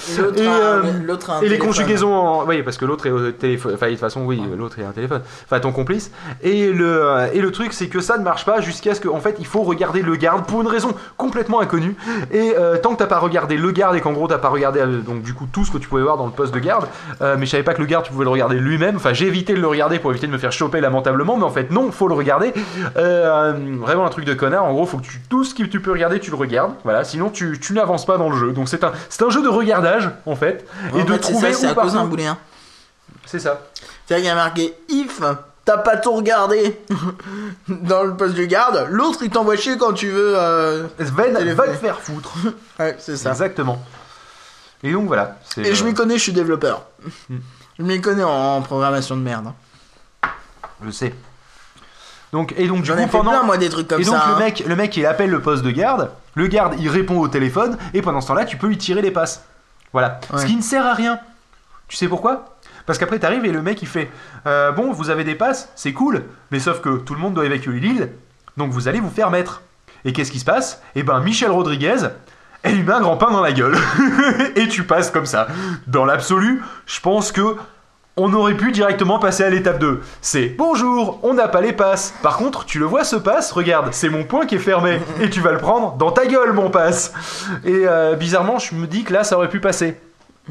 et les conjugaisons oui, parce que l'autre est au téléphone, enfin de toute façon oui, l'autre est un téléphone, enfin ton complice, et le truc c'est que ça ne marche pas jusqu'à ce que en fait il faut regarder le garde pour une raison complètement inconnue, et tant que t'as pas regardé le garde et qu'en gros t'as pas regardé donc du coup tout ce que tu pouvais voir dans le poste de garde, mais je savais pas que le garde tu pouvais le regarder lui-même, enfin j'ai évité de le regarder pour éviter de me faire choper lamentablement, mais en fait non, faut le regarder, vraiment un truc de connard. En gros faut que tout ce que tu peux regarder tu le regardes, voilà, sinon tu n'avances pas dans le jeu. Donc c'est un jeu de regardage en fait, et de trouver c'est à cause d'un booléen. C'est ça. C'est-à-dire qu'il y a marqué if t'as pas tout regardé dans le poste de garde, l'autre il t'envoie chier quand tu veux. Va te faire foutre. Ouais, c'est ça. Exactement. Et donc voilà. Et je m'y connais, je suis développeur. Je m'y connais en programmation de merde. Je sais. Donc du J'en coup, ai fait plein, moi, des trucs comme ça. Et donc le mec il appelle le poste de garde, le garde il répond au téléphone, et pendant ce temps-là tu peux lui tirer les passes. Voilà. Ouais. Ce qui ne sert à rien. Tu sais pourquoi ? Parce qu'après t'arrives et le mec il fait bon, vous avez des passes, c'est cool, mais sauf que tout le monde doit évacuer l'île, donc vous allez vous faire mettre. Et qu'est-ce qui se passe ? Michel Rodriguez, elle lui met un grand pain dans la gueule. Et tu passes comme ça. Dans l'absolu, je pense que on aurait pu directement passer à l'étape 2. C'est bonjour, on n'a pas les passes. Par contre, tu le vois ce passe, regarde, c'est mon poing qui est fermé. Et tu vas le prendre dans ta gueule, mon passe. Et bizarrement, je me dis que là, ça aurait pu passer.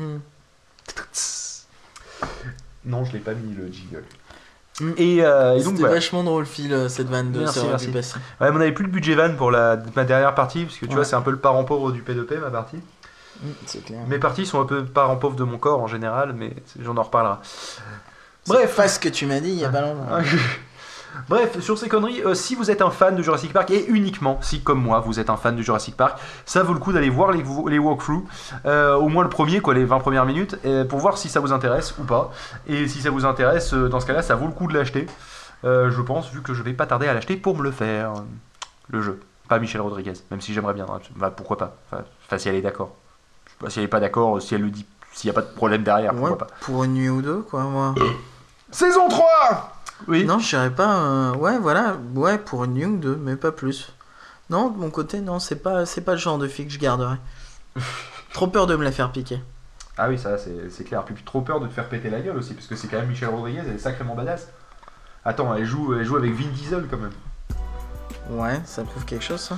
Non, je l'ai pas mis le jingle. Et donc c'était vachement drôle, Phil, cette vanne de ça aurait pu passer. Ouais, mais on avait plus de budget vanne pour ma dernière partie, parce que tu vois, c'est un peu le parent pauvre du P2P, ma partie. C'est clair. Mes parties sont un peu parent pauvre de mon corps en général, mais j'en en reparlera. Bref. C'est pas ce que tu m'as dit il y a pas longtemps. Bref, sur ces conneries, si vous êtes un fan de Jurassic Park, et uniquement si, comme moi, vous êtes un fan de Jurassic Park, ça vaut le coup d'aller voir les walkthroughs, au moins le premier, les 20 premières minutes, pour voir si ça vous intéresse ou pas. Et si ça vous intéresse, dans ce cas-là, ça vaut le coup de l'acheter, je pense, vu que je vais pas tarder à l'acheter pour me le faire, le jeu. Pas Michel Rodriguez, même si j'aimerais bien, pourquoi pas, enfin si elle est d'accord. Je sais pas si elle est pas d'accord, si elle le dit, s'il y a pas de problème derrière, pourquoi pas. Pour une nuit ou deux, quoi, moi. Saison 3 ! Oui. Non, je dirais pas. Ouais, pour une nuit ou deux, mais pas plus. Non, de mon côté, non, c'est pas le genre de fille que je garderais. Trop peur de me la faire piquer. Ah oui, ça, c'est clair. Puis trop peur de te faire péter la gueule aussi, parce que c'est quand même Michel Rodriguez, elle est sacrément badass. Attends, elle joue avec Vin Diesel quand même. Ouais, ça prouve quelque chose, ça.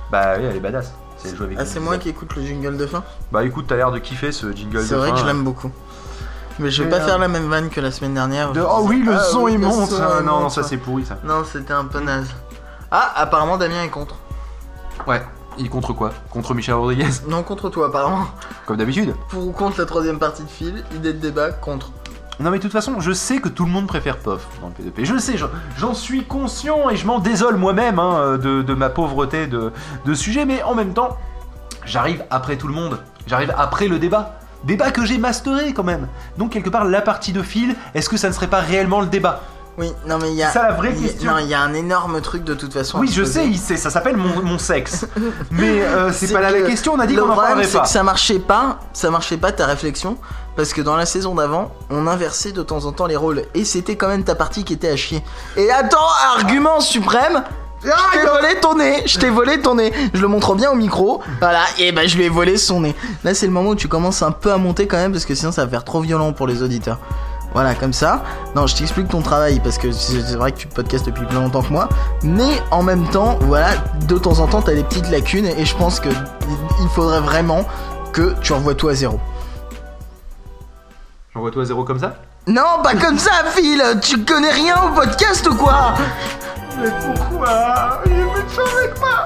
Bah oui, elle est badass. C'est joué avec c'est moi qui écoute le jingle de fin. Bah écoute, t'as l'air de kiffer ce jingle de fin. C'est vrai que je l'aime beaucoup. Mais je vais pas faire la même vanne que la semaine dernière. Oh oui, le son il monte. Non, ça c'est pourri ça. Non, c'était un peu naze. Ah, apparemment Damien est contre. Ouais. Il est contre quoi? Contre Michel Rodriguez? Non, contre toi apparemment. Comme d'habitude. Pour ou contre la troisième partie de fil, idée de débat, contre. Non mais de toute façon, je sais que tout le monde préfère POF dans le P2P. Je le sais, j'en suis conscient et je m'en désole moi-même de ma pauvreté de sujet, mais en même temps, j'arrive après tout le monde. J'arrive après le débat. Débat que j'ai masteré quand même. Donc quelque part, la partie de fil, est-ce que ça ne serait pas réellement le débat? Oui, non mais il y a... C'est ça la vraie question. Non, il y a un énorme truc de toute façon. Oui, je sais, ça s'appelle mon sexe. Mais c'est pas là la question, on a dit qu'on en parlerait pas. Le problème, c'est que ça marchait pas ta réflexion, parce que dans la saison d'avant, on inversait de temps en temps les rôles, et c'était quand même ta partie qui était à chier. Et attends, argument suprême, je t'ai volé ton nez, je le montre bien au micro, voilà, et ben je lui ai volé son nez. Là c'est le moment où tu commences un peu à monter quand même, parce que sinon ça va faire trop violent pour les auditeurs. Voilà, comme ça. Non, je t'explique ton travail parce que c'est vrai que tu podcastes depuis plus longtemps que moi. Mais en même temps, voilà, de temps en temps, t'as des petites lacunes et je pense que il faudrait vraiment que tu envoies tout à zéro. J'envoie tout à zéro comme ça? Non, pas comme ça, Phil. Tu connais rien au podcast ou quoi? Mais pourquoi? Il est méchant avec moi.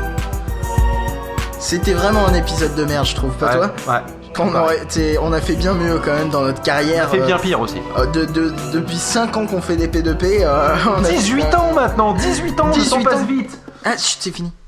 C'était vraiment un épisode de merde, je trouve, pas toi? Ouais. On a fait bien mieux quand même dans notre carrière. On a fait bien pire aussi. Depuis 5 ans qu'on fait des P2P. 18 ans maintenant, 18 ans, le temps passe vite. Ah, c'est fini.